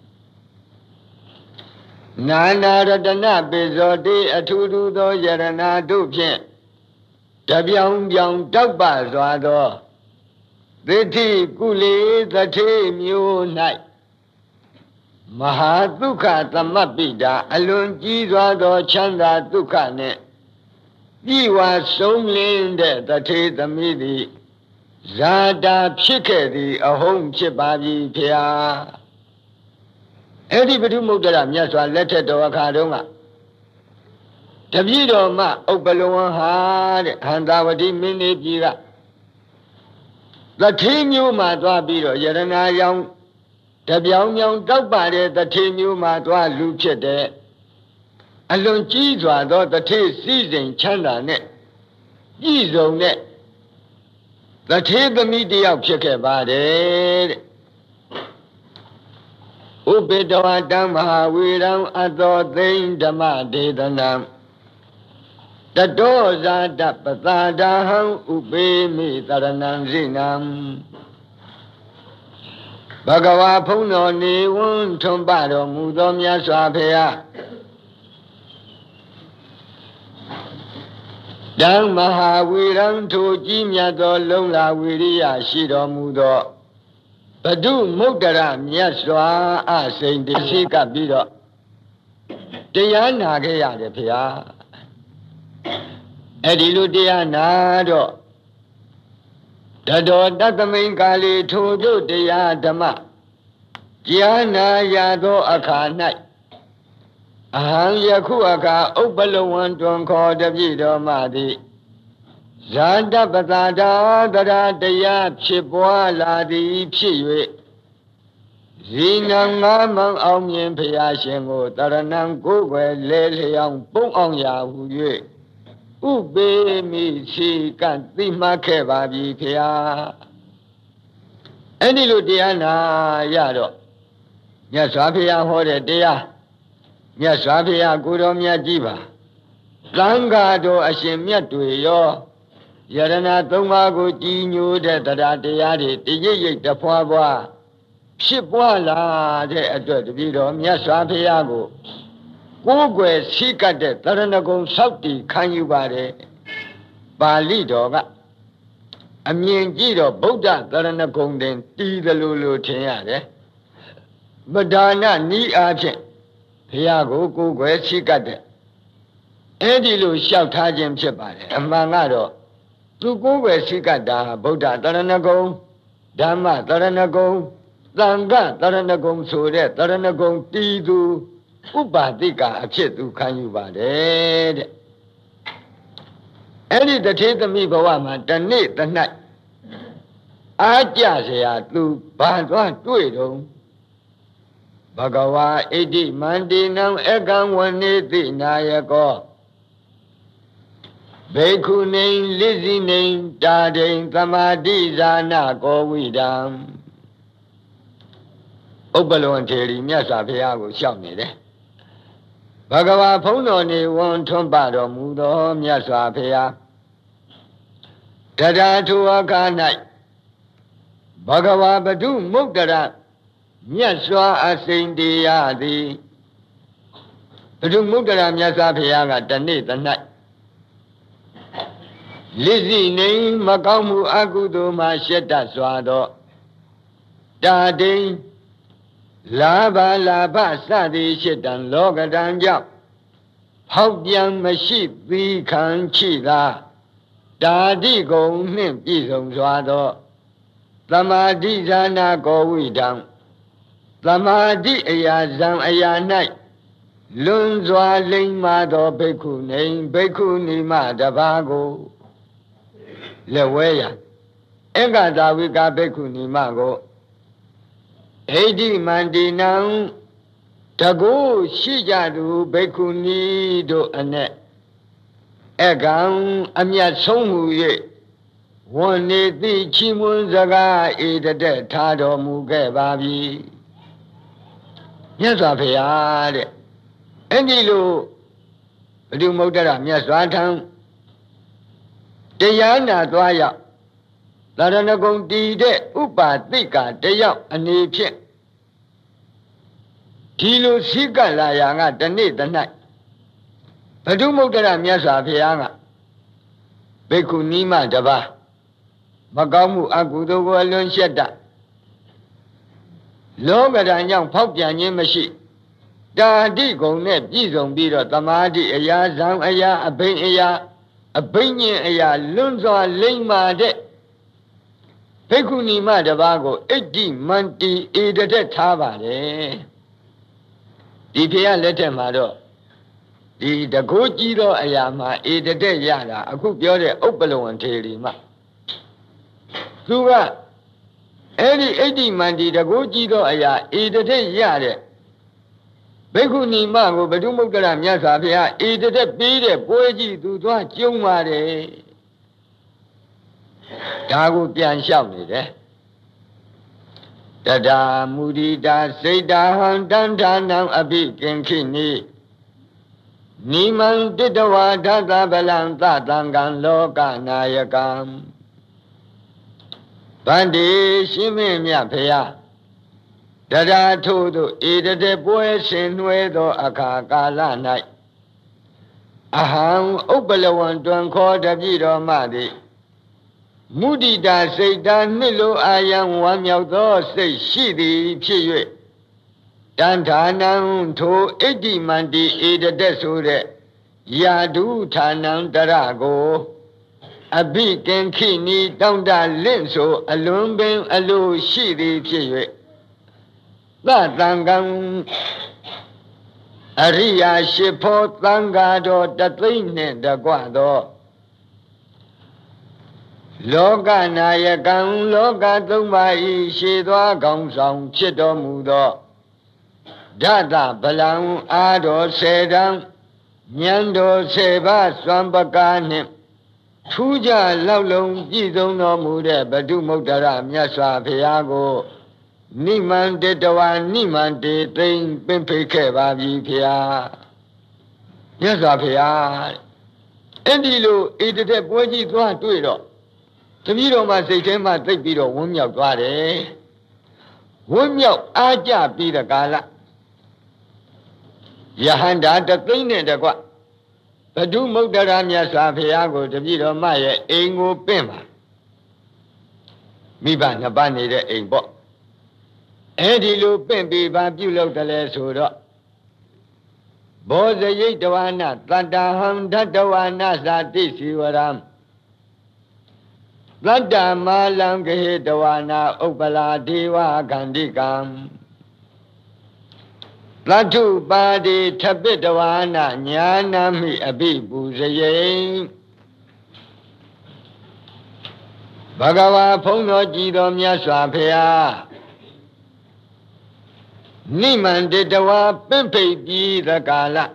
နာနာရတနာပိဇောတိအထူးထူးသောယရနာတို့ဖြင့်တပြောင်ပြောင်တောက်ပစွာသောသတိကုလေသထေမျိုး၌မဟာဒုက္ခသမပ္ပိတာအလွန်ကြီးစွာသောချမ်းသာဒုက္ခနှင့်ပြီးဝါဆုံးလင်းတဲ့တထေသမီးသည်ဇာတာဖြစ်ခဲ့သည်အဟုံးဖြစ်ပါပြီဖျားအဲ့ဒီဘဒုမုတ်တရမြတ်စွာလက်ထက်တော်အခါတုန်းကတပည့်တော်မှဥပ္ပလဝံဟာတဲ့ဟန္တာဝတိမင်းနေပြည်ကသထေမျိုးမှာသွားပြီးတော့ယရနာရောင်တပြောင်ပြောင်တောက်ပါတဲ့တထေမျိုးမှာသွားလူဖြစ်တဲ့အလွန်ကြီးစွာသောတထေစည်းစိမ်ချမ်းသာနဲ့ပြည့်စုံတဲ့တထေသမီးတယောက်ဖြစ်ခဲ့ပါတယ်တဲ့ဥပိတဝတံမဟာဝေရံအသောသိဉ္ဓမ္မဒေသနံတတောဇာတပသာဒဟံဥပေမိတရဏံဇိနံဘဂဝါဖုံးတော်နေဝန်းထွန်းပတော်မူသောမြတ်စွာဘုရားဓမ္မဟာဝေရံထိုကြီးမြတ်သောလုံလာဝိရိယရှိတော်မူသောဘဒုမုဒ္ဒရမြတ်စွာအစိန်တရှိကပ်ပြီးတော့တရားနာခဲ့ရတယ်ဖေဟာအဲ့ဒီလိုတရားနာတော့တတော်တသမိန်ကာလီထိုတို့တရားဓမ္မကြားနာရသောအခါ၌အဟံယခုအခါဥပ္ပလဝံတွင်ခေါ်တပြည့်တော်မှသည်ဇာတပသာဒာတရာတရားဖြစ်ပွားလာသည်ဖြစ်၍ဇီနံငါမံအောင်မြင်ဖရာရှင်ကိုတရဏံကိုယ်ွယ်လဲလျောင်းပုံအောင်ရာဟု၍ဥပေမိရှိကသိမှတ်ခဲ့ပါပြီဖရာအဲ့ဒီလိုတရားနာရတော့မြတ်စွာဘုရားဟောတဲ့တရားမြတ်စွာဘုရားကိုတော်မြတ်ကြီးပါသံဃာတော်အရှင်မြတ်တွေရောယရဏသုံးပါးကိုကြည်ညိုတဲ့တရားတရားတွေတရိပ်ရိပ်တဖွာဖွာဖြစ်ပွားလာတဲ့အတွက်တပည့်တော်မြတ်စွာဘုရားကိုကိုးကွယ်စိတ်ကပ်တဲ့တရဏဂုံဆောက်တည်ခံယူပါတယ်ပါဠိတော်ကအမြင်ကြည့်တော့ဗုဒ္ဓတရဏဂုံတင်တည်တယ်လို့ထင်ရတယ်ပဒါနနီးအားဖြင့်ဘုရားကိုကိုးကွယ်စိတ်ကပ်တဲ့အဲ့ဒီလိုလျှောက်ထားခြင်းဖြစ်ပါတယ်အမှန်ကတော့သူကိုယ်ွယ်စိကတာဗုဒ္ဓတရဏဂုံဓမ္မတရဏဂုံသံဃတရဏဂုံဆိုတဲ့တရဏဂုံတည်သူဥပါတိကအဖြစ်သူခံယူပါတယ်တဲ့အဲ့ဒီတထေသမီးဘဝမှာတနေ့တ၌အားကြเสียသူဘာသွားတွေ့တော့ဘဂဝါဣတိမန္တိနံအကံဝနေတိနာယကောဘေခုနေလိစီနေတာဒိန်သမာတိဇာနာကောဝိဒံဥပ္ပလဝံထေရီမြတ်စွာဘုရားကိုရှောက်နေတယ်ဘဂဝါဖုံးတော်နေဝန်းထွန်းပတော်မူသောမြတ်စွာဘုရားတရားထုအခါ၌ဘဂဝါဘဒုမုဒ္ဒရမြတ်စွာအစိန်တရားသည်ဘဒုမုဒ္ဒရမြတ်စွာဘုရားကတနေ့တ၌လိစီနေမကောင်းမှုအကုသိုလ်မှရှက်တတ်စွာသောတာဒိန်လာဘစသည်ရှစ်တံလောကတံကြောင့်ဟောက်ပြန်မရှိသီခံချိသာတာတိကုံနှင့်ပြည့်စုံစွာသောသမာဓိဇာနာကောဝိဒံသမာဓိအရာဇံအရာ၌လွန်စွာလိမ္မာသောဘိက္ခုနေဘိက္ခုနီမတပါးကိုလက်ဝဲရအက္ခသာဝိကဘိက္ခုနီမကိုဣတိမန္တိနံတကုရှိကြသူဘိက္ခုနီတို့အ내အကံအမြတ်ဆုံးမူ၍ဝန်နေတိချီးမွမ်းစကားဧတတဲ့ထားတော်မူခဲ့ပါပြီမြတ်စွာဘုရားတဲ့အဲ့ဒီလိုဘဒုမုဒ္ဒရမြတ်စွာထံတရားနာသွားရောက်သရဏဂုံတည်တဲ့ဥပါတိကတယောက်အနေဖြင့်ဒီလိုစိကလာရာကတနေ့တ၌ဘဒုမုဒ္ဒရမြတ်စွာဘုရားကဘိက္ခုနီမတပါးမကောင်းမှုအကုသိုလ်ကိုအလွန်ရှက်တတ်လောကဓာတ်ကြောင့်ဖောက်ပြန်ခြင်းမရှိတာတိဂုံနဲ့ပြည့်စုံပြီးတော့သမာဓိအရာဇံအရာအဘိဉ္အရာအဘိညာဉ်အရာလွန်စွာလိမ္မာတဲ့ဘိက္ခုနီမတပါးကိုဣတိမန္တိဧတတဲ့ထားပါတယ်ဒီဖေရလက်ထက်မှာတော့ဒီတကိုးကြီးသောအရာမှာဧတတဲ့ရတာအခုပြောတဲ့ဥပ္ပလဝံထေရီမသူကအဲ့ဒီဣတိမန္တိတကိုးကြီးသောအရာဧတတဲ့ရတဲ့ဘိက္ခုနီမကိုဘဒုမုဒ္ဒရမြတ်စွာဘုရားဧတတဲ့ပေးတဲ့ပွဲကြီးသူသွားကျုံပါတယ်ဒါကိုပြန်လျှောက်နေတယ် Tada mudita sedahan dandanam abhikinkini Niman titawa tata balang tatangan loka nayakam Bandi shime myapaya Tada tudu idate poe sinwedo akakala nai Aham upalawan tuan koda jiro madi Mudita sedan nilo ayam wamyaudo se shidi piyue Dantanang to edi mandi idate sure Yadu tanang darago Abhikinkini tanda linso alumbing alu shidi piyue Tatangang Ariya shipo tangado tatine dagwado Loka nayakang loka tumai shidwa gong song chito mudo Dada balang ado sedang Nyando seba swambakanim Tuja laulong jidong no mude badu mokdara myaswa phiyago Niman de dawa niman de ting pimpike babi phiya Myaswa phiya Endilo idate poji twa tuiro Tamiro ma seite ma take biro won myauk twa de Won myauk aja pi da kala Yahanda tathin ne takwa Badu mokdara myaswa phiyago tamiro ma ye aim ko pin ba Miba napa nede aim po Endilo pin pi ba pyu lok tale so do Bo zayit dawana tataham dadawana sati siwaram Ladda malam gehe dawana upala dewa gandikam Laddu badi tabit dawana nyanami abibu zayin Bhagava phongno jido myaswa phiya Niman de dawa pimpei pi dakala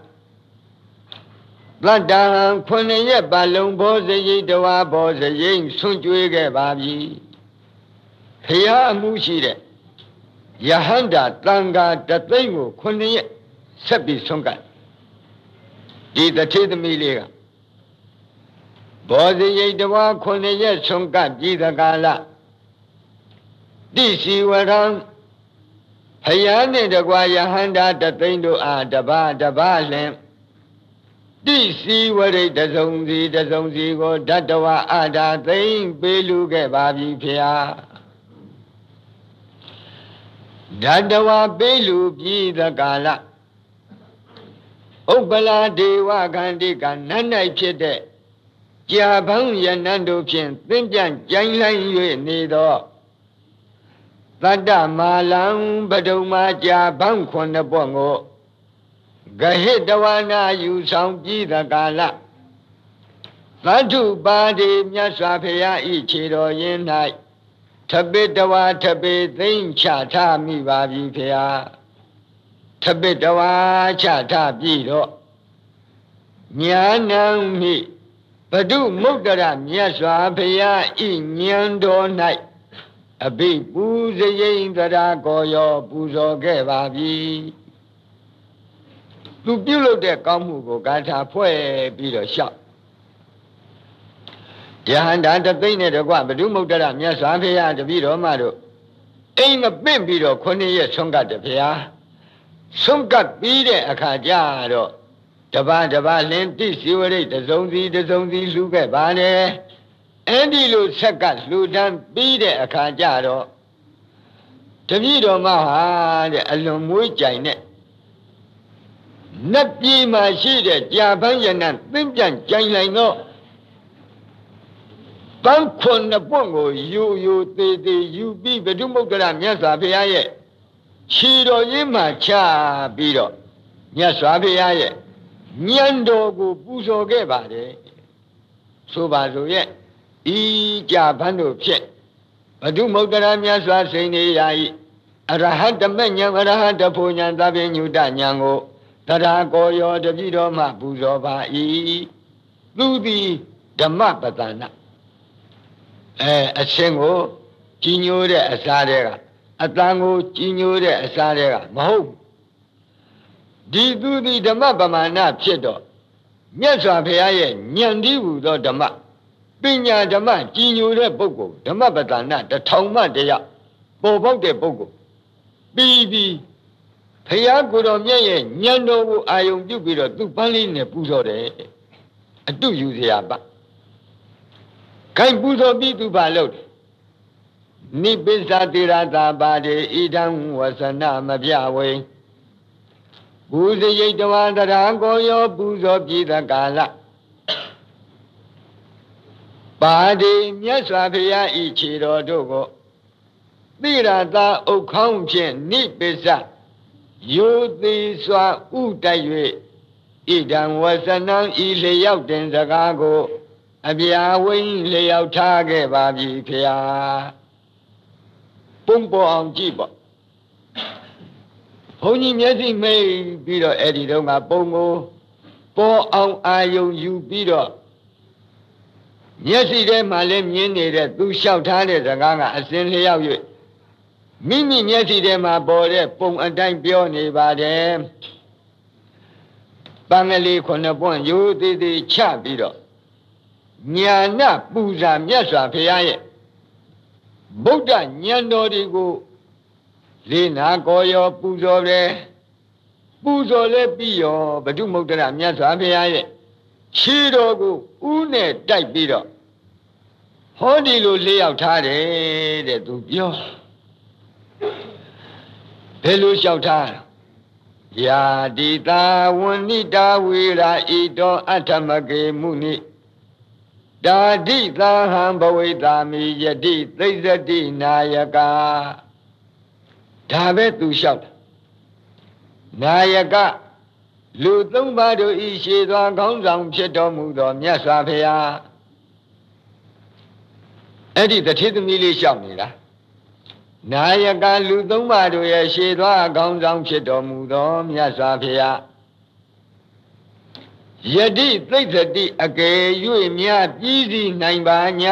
Ladda khune balong bo zayin dawa bo zayin sun jwe ke ba bi Phiya amu shi de Yahanda tanga tathin ko khune set pi sun kat Di tathe thami le ka Bo zayin dawa khune sun kat pi dakala Di siwaram Phiya ne dagwa yahanda tathin do a daba lim Di siwari dasongsi ko dadawa ada thin pelu ke ba bi phiya Dadawa pelu pi dakala Uppala dewa gandika nanai phit de Kya bhang yanan do phin thin pyan jain lain yue ne do Tadda malang baduma kya bhang khone pon ko Gahe dawana yu sang pi dakala Sadhu badi myaswa phiya I chiro yin nai Thabit dawa thabit thin cha tha mi ba bi phiya Thabit dawa cha tha pi do Nyanam mi badu mokdara myaswa phiya I nyan do nai Abhi pu zayin dara koyo puzo ke ba bi Tuပြုလုပ်တဲ့ကောင်းမှုကိုဂါထာဖွဲ့ပြီးတော့ရှောက်ယဟန္တာတသိမ့်နဲ့တကွဘဒုမုဒ္ဒရမြတ်စွာဘုရားတပည့်တော်မတို့အိမ်မပင့်ပြီးတော့9ရက်ဆုံးကတ်တယ်ဗျာဆုံးကတ်ပြီးတဲ့အခါကျတော့တပါလင်းတိစီဝရိတ်တစုံစီလှူခဲ့ပါတယ်အဲ့ဒီလိုဆက်ကလှူဒန်းပြီးတဲ့အခါကျတော့တပည့်တော်မဟာတဲ့အလွန်မွေးကြိုင်တဲ့နတ်ပြည်မှာရှိတဲ့ကြာပန်းရနံသင်္ကြန်ကြိုင်လိုက်တော့ပန်းခွန်နှစ်ပွင့်ကိုယူသေးယူပြီးဘဒုမုဒ္ဒရမြတ်စွာဘုရားရဲ့ခြေတော်ရင်းမှာချပြီးတော့မြတ်စွာဘုရားရဲ့ဉာဏ်တော်ကိုပူဇော်ခဲ့ပါတယ်ဆိုပါစို့ရဲ့ဤကြာပန်းတို့ဖြစ်ဘဒုမုဒ္ဒရမြတ်စွာစိန်နေရာဤအရဟတမဉဏ်အရဟတဖို့ဉဏ်သဗ္ဗညုတဉဏ်ကိုတရားကိုရောတပိတော်မှပူဇော်ပါ၏သူသည်ဓမ္မပတနာအရှင်ကိုကြီးညိုတဲ့အစားတွေကအတန်ကိုကြီးညိုတဲ့အစားတွေကမဟုတ်ဒီသူဒီဓမ္မပမာဏဖြစ်တော့မြတ်စွာဘုရားရဲ့ဉာဏ်တည်းဟူသောဓမ္မပညာဓမ္မကြီးညိုတဲ့ပုဂ္ဂိုလ်ဓမ္မပတ္တနာ1000မှတရားပေါ်ပေါက်တဲ့ပုဂ္ဂိုလ်ပြီးဘုရားကိုယ်တော်မြတ်ရဲ့ဉာဏ်တော်ကိုအာယုံပြုပြီးတော့သူ့ပန်းလေးနဲ့ပူဇော်တယ်အတုယူစရာပါခိုင်ပူဇော်ပြီးသူဘာလုပ်တယ်နိပိစ္ဆတိရတာပါတိဣဒံဝဆနမပြဝေပူဇိတ်တဝါတရာကိုယောပူဇော်ပြည်သကာလပါတိမြတ်စွာဘုရားဤခြေတော်တို့ကိုတိရတာဥခေါင်းဖြင့်နိပိစ္ဆယောတိစွာဥတိုက်၍ဣဒံဝဆနံဤလျောက်တင်စကားကိုအပြာဝိန်လျောက်ထားခဲ့ပါပြီဖျားပုံပေါ်အောင်ကြည့်ပေါ့ဘုန်းကြီးမျက်စိမိတ်ပြီးတော့အဲ့ဒီတော့ကပုံကိုပေါ်အောင်အာယုံယူပြီးတော့မျက်စိထဲမှာလည်းမြင်နေတဲ့သူလျှောက်ထားတဲ့စကားကအစဉ်လျောက်၍မိမိမျက်စိထဲမှာပေါ်တဲ့ပုံအတိုင်းပြောနေပါတယ်ပန်းကလေး9ပွင့်ရိုးသေးသေးချပြီးတော့ညာနာပူဇာမြတ်စွာဘုရားရဲ့ဗုဒ္ဓဉာဏ်တော်တွေကိုလေးနာကောရောပူဇော်တယ်ပူဇော်လဲပြီးရောဗုဒ္ဓမုဒ္ဒရာမြတ်စွာဘုရားရဲ့ခြေတော်ကိုဥနဲ့တိုက်ပြီးတော့ဟောဒီလိုလျှောက်ထားတယ်တဲ့သူပြောဘယ်လိုလျှောက်ထားယာတိတာဝဏိတာဝေရာဣတောအထမကေမုနိတာတိသာဟံဘဝိတာမိယတိသိဇတိနာယကာဒါပဲသူလျှောက်တာနာယကလူသုံးပါးတို့ဤရှေသွားခေါင်းဆောင်ဖြစ်တော်မူသောမြတ်စွာဘုရားအဲ့ဒီတထေသမီးလေးလျှောက်နေတာနာယကလူသုံးပါးတို့ရဲ့ရှေသွားခေါင်းဆောင်ဖြစ်တော်မူသောမြတ်စွာဘုရားယတိသိသတိအကယ်၍မြတ်ပြည်စီနိုင်ပါညာ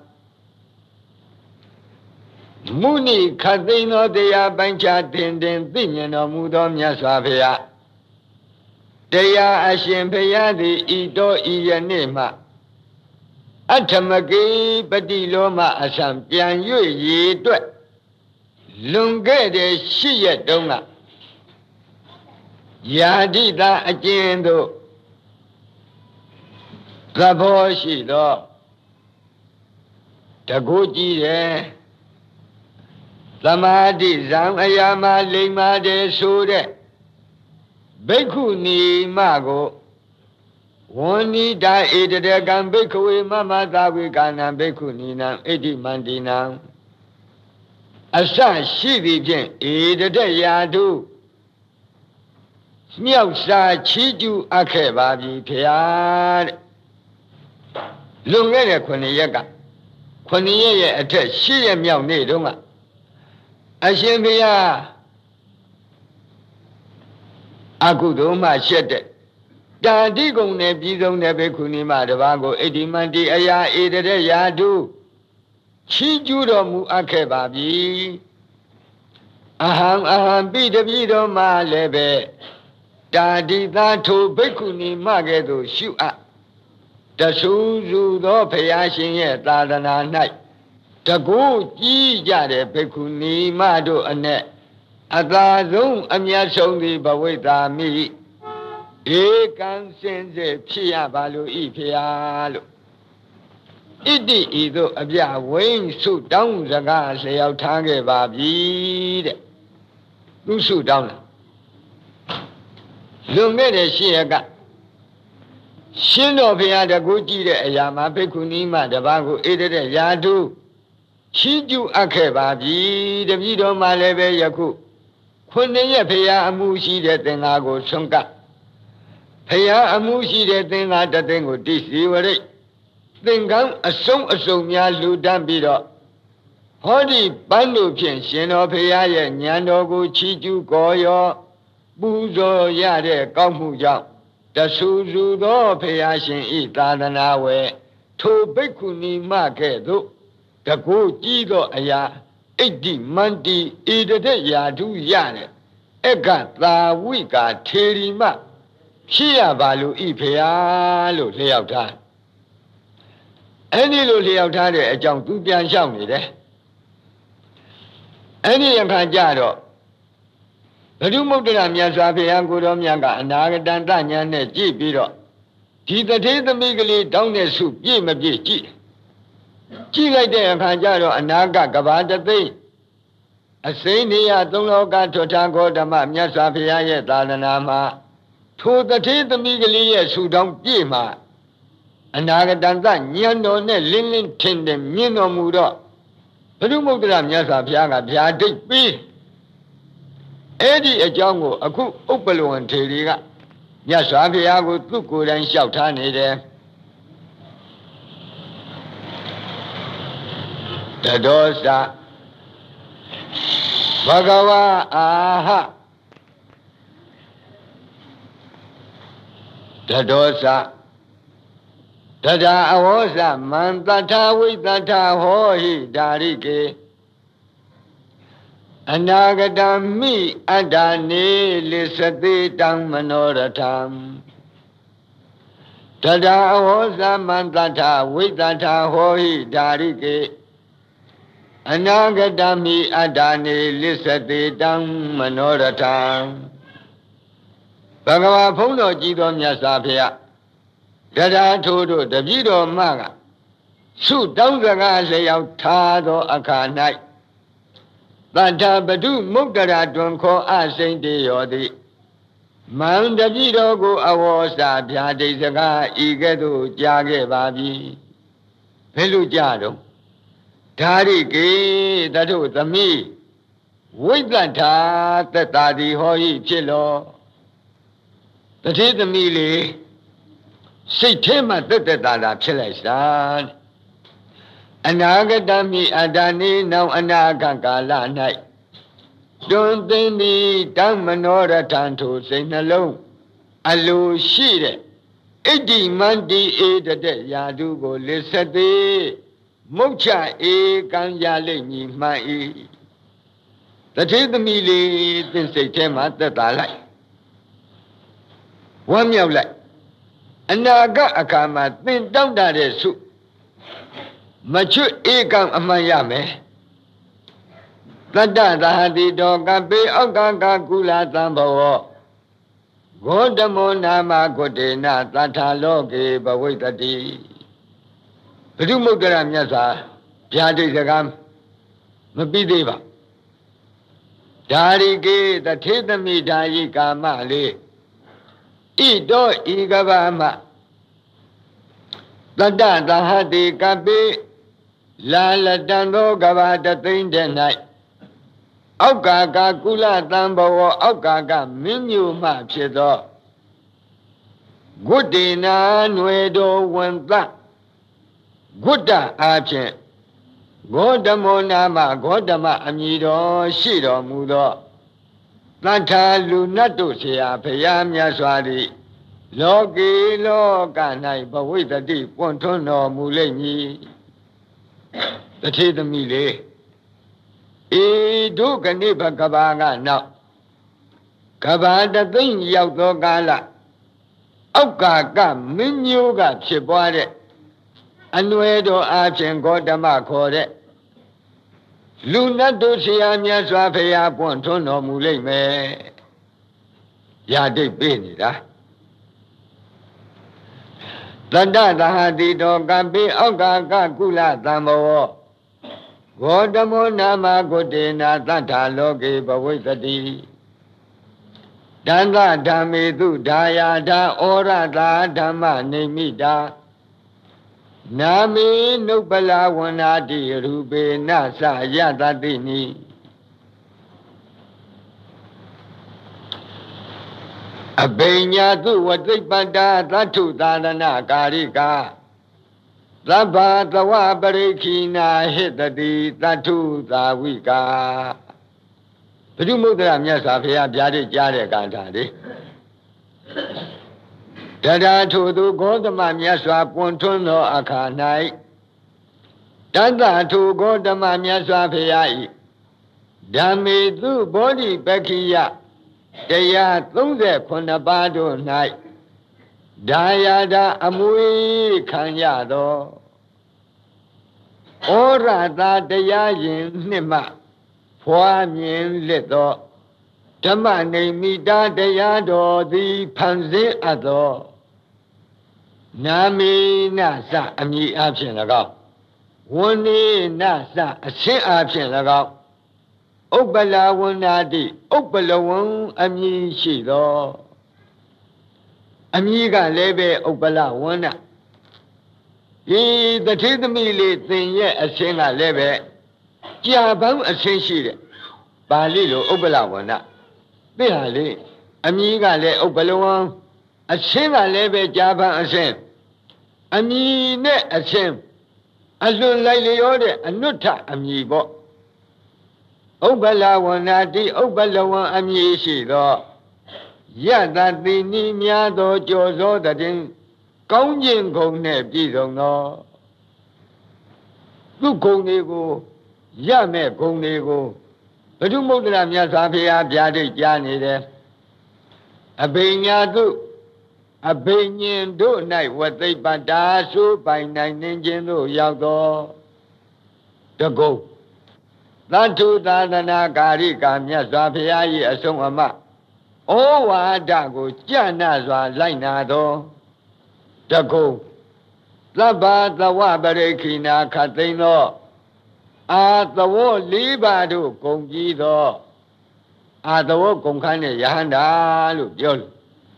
မုနိခသိန်သောတရားပိုင်းခြားတင်သိမြင်တော်မူသောမြတ်စွာဘုရားတရားအရှင်ဘုရားသည်ဤတော်ဤယနေ့မှအထမကေပတိလောမအဆံပြန်၍ရေတွက်လွန်ခဲ့တဲ့8ရက်တုန်းကယာတိတာအကျဉ်တို့သဘောရှိသောတကူကြည့်တယ်သမာဓိဇံအရာမလိမ္မာတယ်ဆိုတဲ့ဘိက္ခုနီမကိုဝန္နိတာဧတတကံဘိက္ခဝေမမသာဝေကာနံဘိက္ခုနီနံဣတိမန္တိနံအစရှိသည်ဖြင့်ဧတတရာတုမြောက်စာချီးကျူးအပ်ခဲ့ပါပြီဖျားတဲ့လွန်ခဲ့တဲ့9ရက်က9ရက်ရဲ့အထက်10ရက်မြောက်နေ့တုန်းကအရှင်ဘုရားအကုသိုလ်မှရှက်တဲ့တာတိကုံနဲ့ပြည်စုံတဲ့ဘိက္ခုနီမတပါးကိုဣတိမန္တိအရာဧတရရာတုချီးကျူးတော်မူအပ်ခဲ့ပါပြီအဟံပိတပိတော်မှလည်းပဲတာတိသာထိုဘိက္ခုနီမကဲ့သို့ရှုအပ်တဆူစုသောဘုရားရှင်ရဲ့သာသနာ၌တကူကြီးကြတဲ့ဘိက္ခုနီမတို့အ내အသာဆုံးအမြတ်ဆုံးသည်ဘဝိတာမိဧကံစင်စစ်ဖြစ်ရပါလို့ဤဖျားလို့ဣတိဤသို့အပြဝိန်းဆုတောင်းစကားလျောက်ထားခဲ့ပါပြီတဲ့သူဆုတောင်းလားလွန်ခဲ့တဲ့8ရက်ကရှင်တော်ဘုရားတကူကြည့်တဲ့အရာမှာဘိက္ခုနီမတပါးကိုဧတတဲ့ရာထုချီးကျူးအပ်ခဲ့ပါပြီတပည့်တော်မှလည်းပဲယခု9ရက်ဘုရားအမှုရှိတဲ့သင်္ဃာကိုဆွန့်ကပ်ဘုရားအမှုရှိတဲ့သင်္ဃာတသိန်းကိုတိစီဝရိတ်သင်္ကန်းအစုံများလူတန်းပြီးတော့ဟောဒီပန်းတို့ဖြင့်ရှင်တော်ဘုရားရဲ့ဉာဏ်တော်ကိုချီးကျူးကောရောပူဇော်ရတဲ့ကောင်းမှုကြောင့်တဆူစုသောဘုရားရှင်ဤသာသနာဝေထိုဘိက္ခုနီမကဲ့သို့တကူကြည့်သောအရာ 80 Mandi Ida Yadu Yane Ega La Wika Terima Shia Balu Ipea Lu Leota Any Lu Leota a John Dubian Shami there Any Yankajado The Dumudam Yasafi Angudom Yanga and Nagadan Jibiro Tita the Migli down the soup, Jim of G. G like the Yankajado and Naga Gavada Bay. A Sainia don't know got to Tango the Yasafi Danama. To the tea the Migli who don't Jima. And Nagadan, Yano, Lilin Tindem, Mino Mudo. The Dumudam Yasafi Piatic B. Eddie a jungle, a cook Opalo and Teriga. Yes, I would look good and shout on it there. The doors are Bhagava, aha. The doors are Tada Awosa, Mantata with Tata Hoi, Darike. Anagadami Adani Lisati Tang Manoratam Tada Hosa Mantata Vitata Hoi Darike Anagadami Adani Lisati Tang Manoratam Bhagava Puno Jidom Yasapia Tada Todo Davido Maga Su Danganga Layao Tado Akanai Banta Badu Mugdara Dunko Asin de Yodi Man Davido go Awosa Piade Zaga Igedu Jage Babi Pelu Jado Tari Ge Dadu Tami Witlanta Tadi Hoi Chilo The Titamili Sitema Tata Chilesan Anagadami Adani now Anagala night. Don't they need Damanora Tanto sing alone? Allo Shire 80 Mandi Eda de Yadugo Lissade Mocha E Kanyale Mai. The Titamili then say Tema that I like. One young like Anaga Akama then down that is soup. Machu Ekam Amayame Tata Hadi Doga Be Ogaga Gula Tambo Godamo Nama Godena Tata Loge Bawitati Pedumugaram Yasa Piadi Zagam Mabideva Dari Ge the Titami Dai Kamali Ido Igavama Tata Hadi Kabe La la dando gavada thing the night. Augaga Gula Tambo, Augaga Minu Machido. Goodina Nuedo Wanda Gudda Ache Godamo Nama Godama Amido Shido Mudo Tata Lunato Sia Payamia Swadi Logi Loganai Bawita Deep Pontono Muleni The Titamile E do Ganiba Gabaga now Gabada thing Yaudo Gala Augaga Minuga Chibore Anuedo Archen Godama Core Luna Dosiamia Swafea Pontono Muleme Yadi Benida Tanda Hadi Dogabi Augaga Gula Tambo Godamo Nama Godena Tata Loge Bawitati Danda Damidu Dayada Ora Da Dama Nemida Nami Nubala Wanadi Rube Nasa Yadadini Abenya tu Watipanda Tatu Tadana Karika Laba Tawa Barikina Hitadi Tatu Tawika Pedumudram Yasafia Jadi Jade Kantadi Dada to do Godama Yaswa Pontono Akanai Dada to Godama Yasafia ဓမ္မေသူဘောဓိပက္ခိယတရား39ပါးတို့၌ဒါယာဒအမွေခံရသောဩရတာတရားရင်နှစ်မှဖွာမြင်လက်သောဓမ္မနိမိတာတရားတော်သည်ဖန်ဆင်းအပ်သောနာမေနစအမည်အဖြစ်၎င်းဝဏ္ဏေနစအရှင်းအဖြစ်၎င်းဥပ္ပလာဝဏ္ဏတိဥပ္ပလဝံအမည်ရှိသောအမည်ကလည်းပဲဥပ္ပလဝဏ္ဏဒီတထေသမီးလေးသင်ရဲ့အရှင်းကလည်းပဲကြာပန်းအရှင်းရှိတယ်ပါဠိလိုဥပ္ပလဝဏ္ဏသိဟာလေအမည်ကလည်းဥပ္ပလဝံအရှင်းကလည်းပဲကြာပန်းအရှင်းအမည်နဲ့အရှင်းအလွန်လိုက်လျောတဲ့အနုထအမည်ပေါ့ဥပ္ပလဝဏ္ဏတိဥပ္ပလဝံအမည်ရှိသောယတတိနိများသောကြောသောတည်းကောင်းခြင်းဂုဏ်နဲ့ပြည့်စုံသောသူဂုဏ်တွေကိုရမဲ့ဂုဏ်တွေကိုဘုဒ္ဓမုဒ္ဒရာမြတ်စွာဘုရားဗျာဒိတ်ကြားနေတယ်အဘိညာတုအဘိညာဉ်တို့၌ဝသိပ္ပတာဆိုပိုင်နိုင်နေခြင်းတို့ရောက်သောတကုတ်သတ္ထုသာသနာကာရိကာမြတ်စွာဘုရား၏အဆုံးအမဩဝါဒကိုကြံ့နာစွာလိုက်နာသောတကုတ်သဗ္ဗသဝပရိခိနာခတ်သိမ်းသောအာသဝော၄ပါးတို့ဂုံကြီးသောအာသဝောဂုံခန်းနဲ့ယဟန္တာလို့ပြောလို့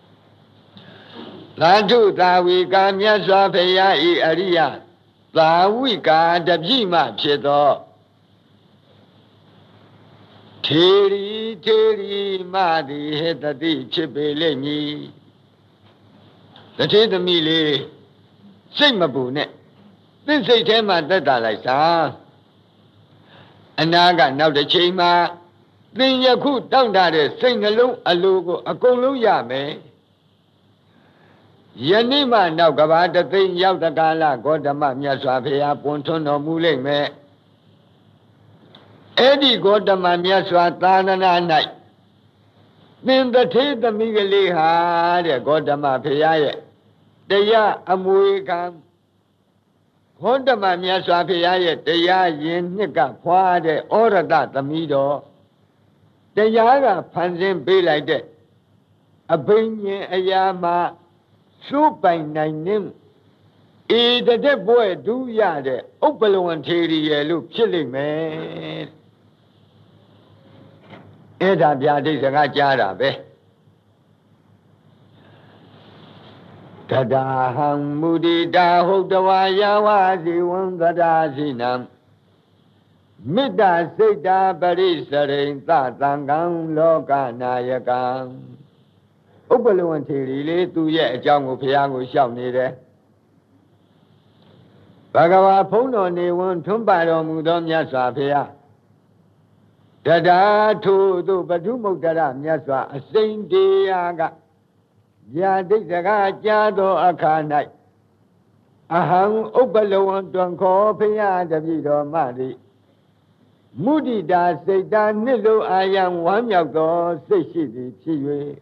သတ္ထုသာဝိကာမြတ်စွာဘုရား၏အရိယသာဝိကာတပြိမှဖြစ်သောထေရီမသည်ဟေတတိဖြစ်ပေလိမ့်မည်တထေသမီးလေးစိတ်မပူနဲ့သစ္စိတ်ထဲမှာတက်တာလိုက်စာအနာကနောက်တစ်ချိန်မှာသင်ယခုတောင့်တတဲ့စိတ်နှလုံးအလိုကိုအကုန်လုံးရမယ်ယနေ့မှနောက်ကဘာတသိန်းရောက်တကာလဂေါတမမြတ်စွာဘုရားပွန်ထွန်းတော်မူလိမ့်မယ်အဲ့ဒီဂေါတမမြတ်စွာသာသနာ၌သင်တထေသမီးကလေးဟာတဲ့ဂေါတမဘုရားရဲ့တရားအမွေခံဂေါတမမြတ်စွာဘုရားရဲ့တရားရင်နှစ်ကဖွာတဲ့ဩရတသမီးတော်တရားကဖန်ဆင်းပေးလိုက်တဲ့အဘိညာဉ်အရာမှာစိုးပိုင်နိုင်နေဧတတဲ့ဘွဲ့ဒူးရတဲ့ဥပ္ပလဝံထေရီရဲ့လို့ဖြစ်လိမ့်မယ်အဲ့ဒါဗျာဒိတ်စကားကြားတာပဲတဒါဟံမုဒိတာဟုတ်တဝါယဝဇိဝံသဒ္ဒါစိနံမေတ္တာစိတ်တာပရိစရိန်သသံဃံလောကနာယကံဥပ္ပလဝံထေရီလေးသူရဲ့အကြောင်းကိုဘုရားကိုလျှောက်နေတယ်ဘဂဝါဖုံးတော်နေဝန်ထွန်းပါတော်မူသောမြတ်စွာဘုရားတဒါထုသို့ပထုမုဒ္ဒရမြတ်စွာအစိမ့်တရားကဗျာဒိတ်စကားကြားသောအခါ၌အဟံဥပ္ပလဝံတွင်ခေါ်ဘုရားတပည့်တော်မသည်မုဒိတာစိတ်တာနှစ်လုံးအာယံဝမ်းမြောက်သောစိတ်ရှိသည်ဖြစ်၍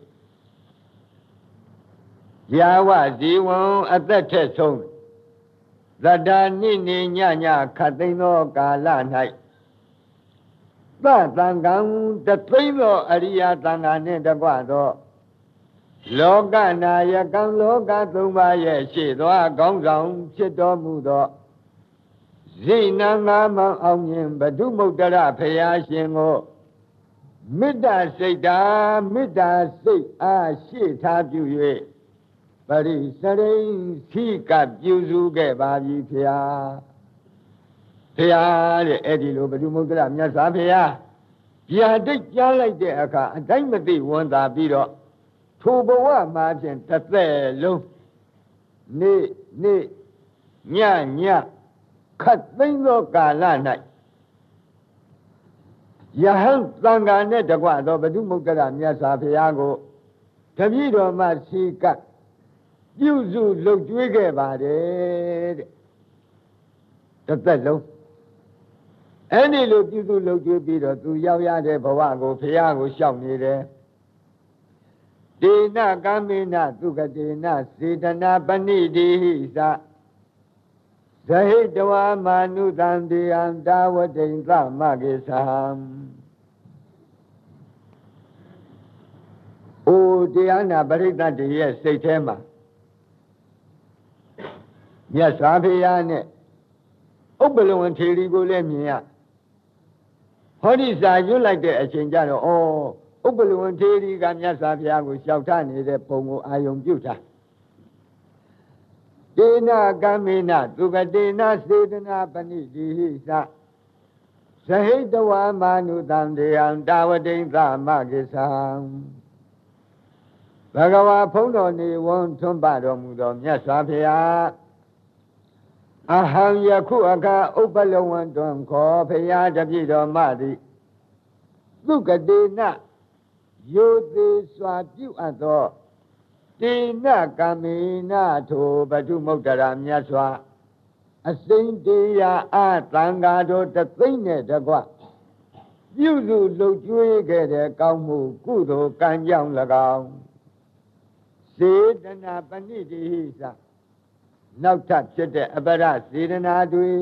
ယာဝဇီဝံအသက်ထက်ဆုံးသတ္တာနိနေညညခတ်သိမ်းသောကာလ၌သသံဃံတသိမ်းသောအရိယသံဃာနှင့်တကွသောလောကနာယကံလောကသုံးပါးရဲ့ရှေ့သောခေါင်းဆောင်ဖြစ်တော်မူသောဇိနံငါမအောင်မြင်ဘဒုမုဒ္ဒရဖရာရှင်ကိုမေတ္တာစိတ်တာမေတ္တာစိတ်အားရှေ့ထားပြု၍ပရိစရိခိကပြုစုခဲ့ပါပြီဖရာဖရာတဲ့အဲ့ဒီလိုဘဒုမုဒ္ဒရမြတ်စွာဘုရားဗျာဒိတ်ကြားလိုက်တဲ့အခါအတိုင်းမသိဝန်သာပြီးတော့ထိုဘဝမှာဖြင့်တစ်သက်လုံးနေ့ညခတ်သိမ်းသောကာလ၌ယဟန်သံဃာနဲ့တကွသောဘဒုမုဒ္ဒရမြတ်စွာဘုရားကိုတပည့်တော်မှရှိကပြုစုလှုပ်ကြွေးခဲ့ပါတယ်တဲ့တစ်သက်လုံးအဲ့ဒီလိုပြုစုလုပ်ကျွေးပြီးတော့သူရောက်ရတဲ့ဘဝကိုဖရာကိုရှောက်နေတယ်ဒေနကမေနသုကတေနစေတနာပဏိတိဟိသဇဟိတဝါမာနုတံတေယံတာဝတိန်သမကေသံအိုတရားနာပရိသတ်တွေရဲ့စိတ်ထဲမှာမြတ်စွာဘုရားနဲ့ဥပ္ပလဝံထေရီကိုလည်းမြင်ရဟောဒီစာရွတ်လိုက်တဲ့အချိန်ကျတော့ဥပ္ပလဝံထေရီကမြတ်စွာဘုရားကိုလျှောက်ထားနေတဲ့ပုံကိုအာယုံပြုထားဒေနကမေနသုကတေနစေတနာပဏိတိဟိသဇဟိတဝါမာနုတံတေယံတာဝတိန်သမကေသံဘဂဝါဖုံးတော်နေဝန်းထွန်းပတော်မူသောမြတ်စွာဘုရားအဟံယခုအခါဥပ္ပလဝံတွင်ခေါ်ဘုရားတပြည့်တော်မသည်သုကတေနယိုသေးစွာပြုအပ်သောတေနကမေနထိုပတုမုဒ္ဒရာမြတ်စွာအစိမ့်တရားအသံဃာတော်တသိမ့်နဲ့တကွပြုစုလှုပ်ကြွေးခဲ့တဲ့ကောင်းမှုကုသိုလ်ကံကြောင့်၎င်းစေတနာပဏိတိဟိသနောက်ထပ်ဖြစ်တဲ့အပရစေတနာတွေ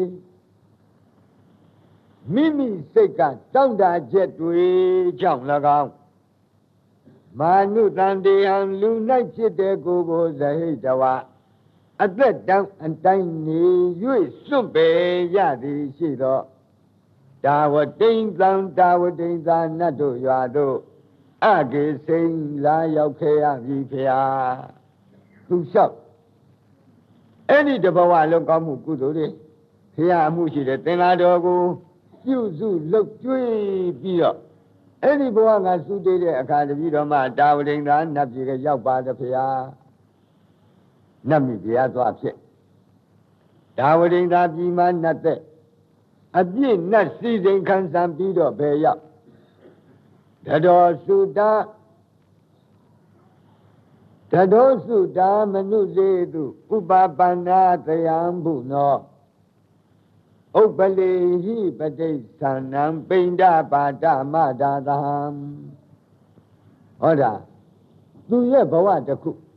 မိမိစိတ်ကတောင့်တချက်တွေကြောင့်၎င်းမာနုတံတေဟံလူ၌ဖြစ်တဲ့ကိုယ်ကိုဇဟိတဝါအသက်တောင်အတိုင်းနေ၍စွန့်ပယ်ရသည်ရှိသောတာဝတိန်သံတာဝတိန်သာနတ်တို့ရွာတို့အကေစိန်လာရောက်ခဲ့ရပြီဖျားသူလျှောက်အဲ့ဒီတဘဝလုံးကောင်းမှုကုသိုလ်တွေဖျားအမှုရှိတဲ့သင်္လာတော်ကိုပြုစုလှုပ်ကြွေးပြီးတော့အဲ့ဒီဘဝကသုတေတဲ့အခါတပည့်တော်မှတာဝတိန်သာနတ်ပြည်ကရောက်ပါတယ်ဖျားနတ်မိတရားသွားဖြစ်တာဝတိန်သာပြည်မှာနတ်တဲ့အပြည့်နတ်စည်းစိမ်ခံစံပြီးတော့ဘယ်ရောက်တတော်စုတာတတော်စုတာမနုစေတုဥပပန္နာတယံဘုနောဥပ္ပလေဟိပတိသန္နံပိန္ဒပါဒမဒါသံဟောတာသူရဲ့ဘဝတစ်ခု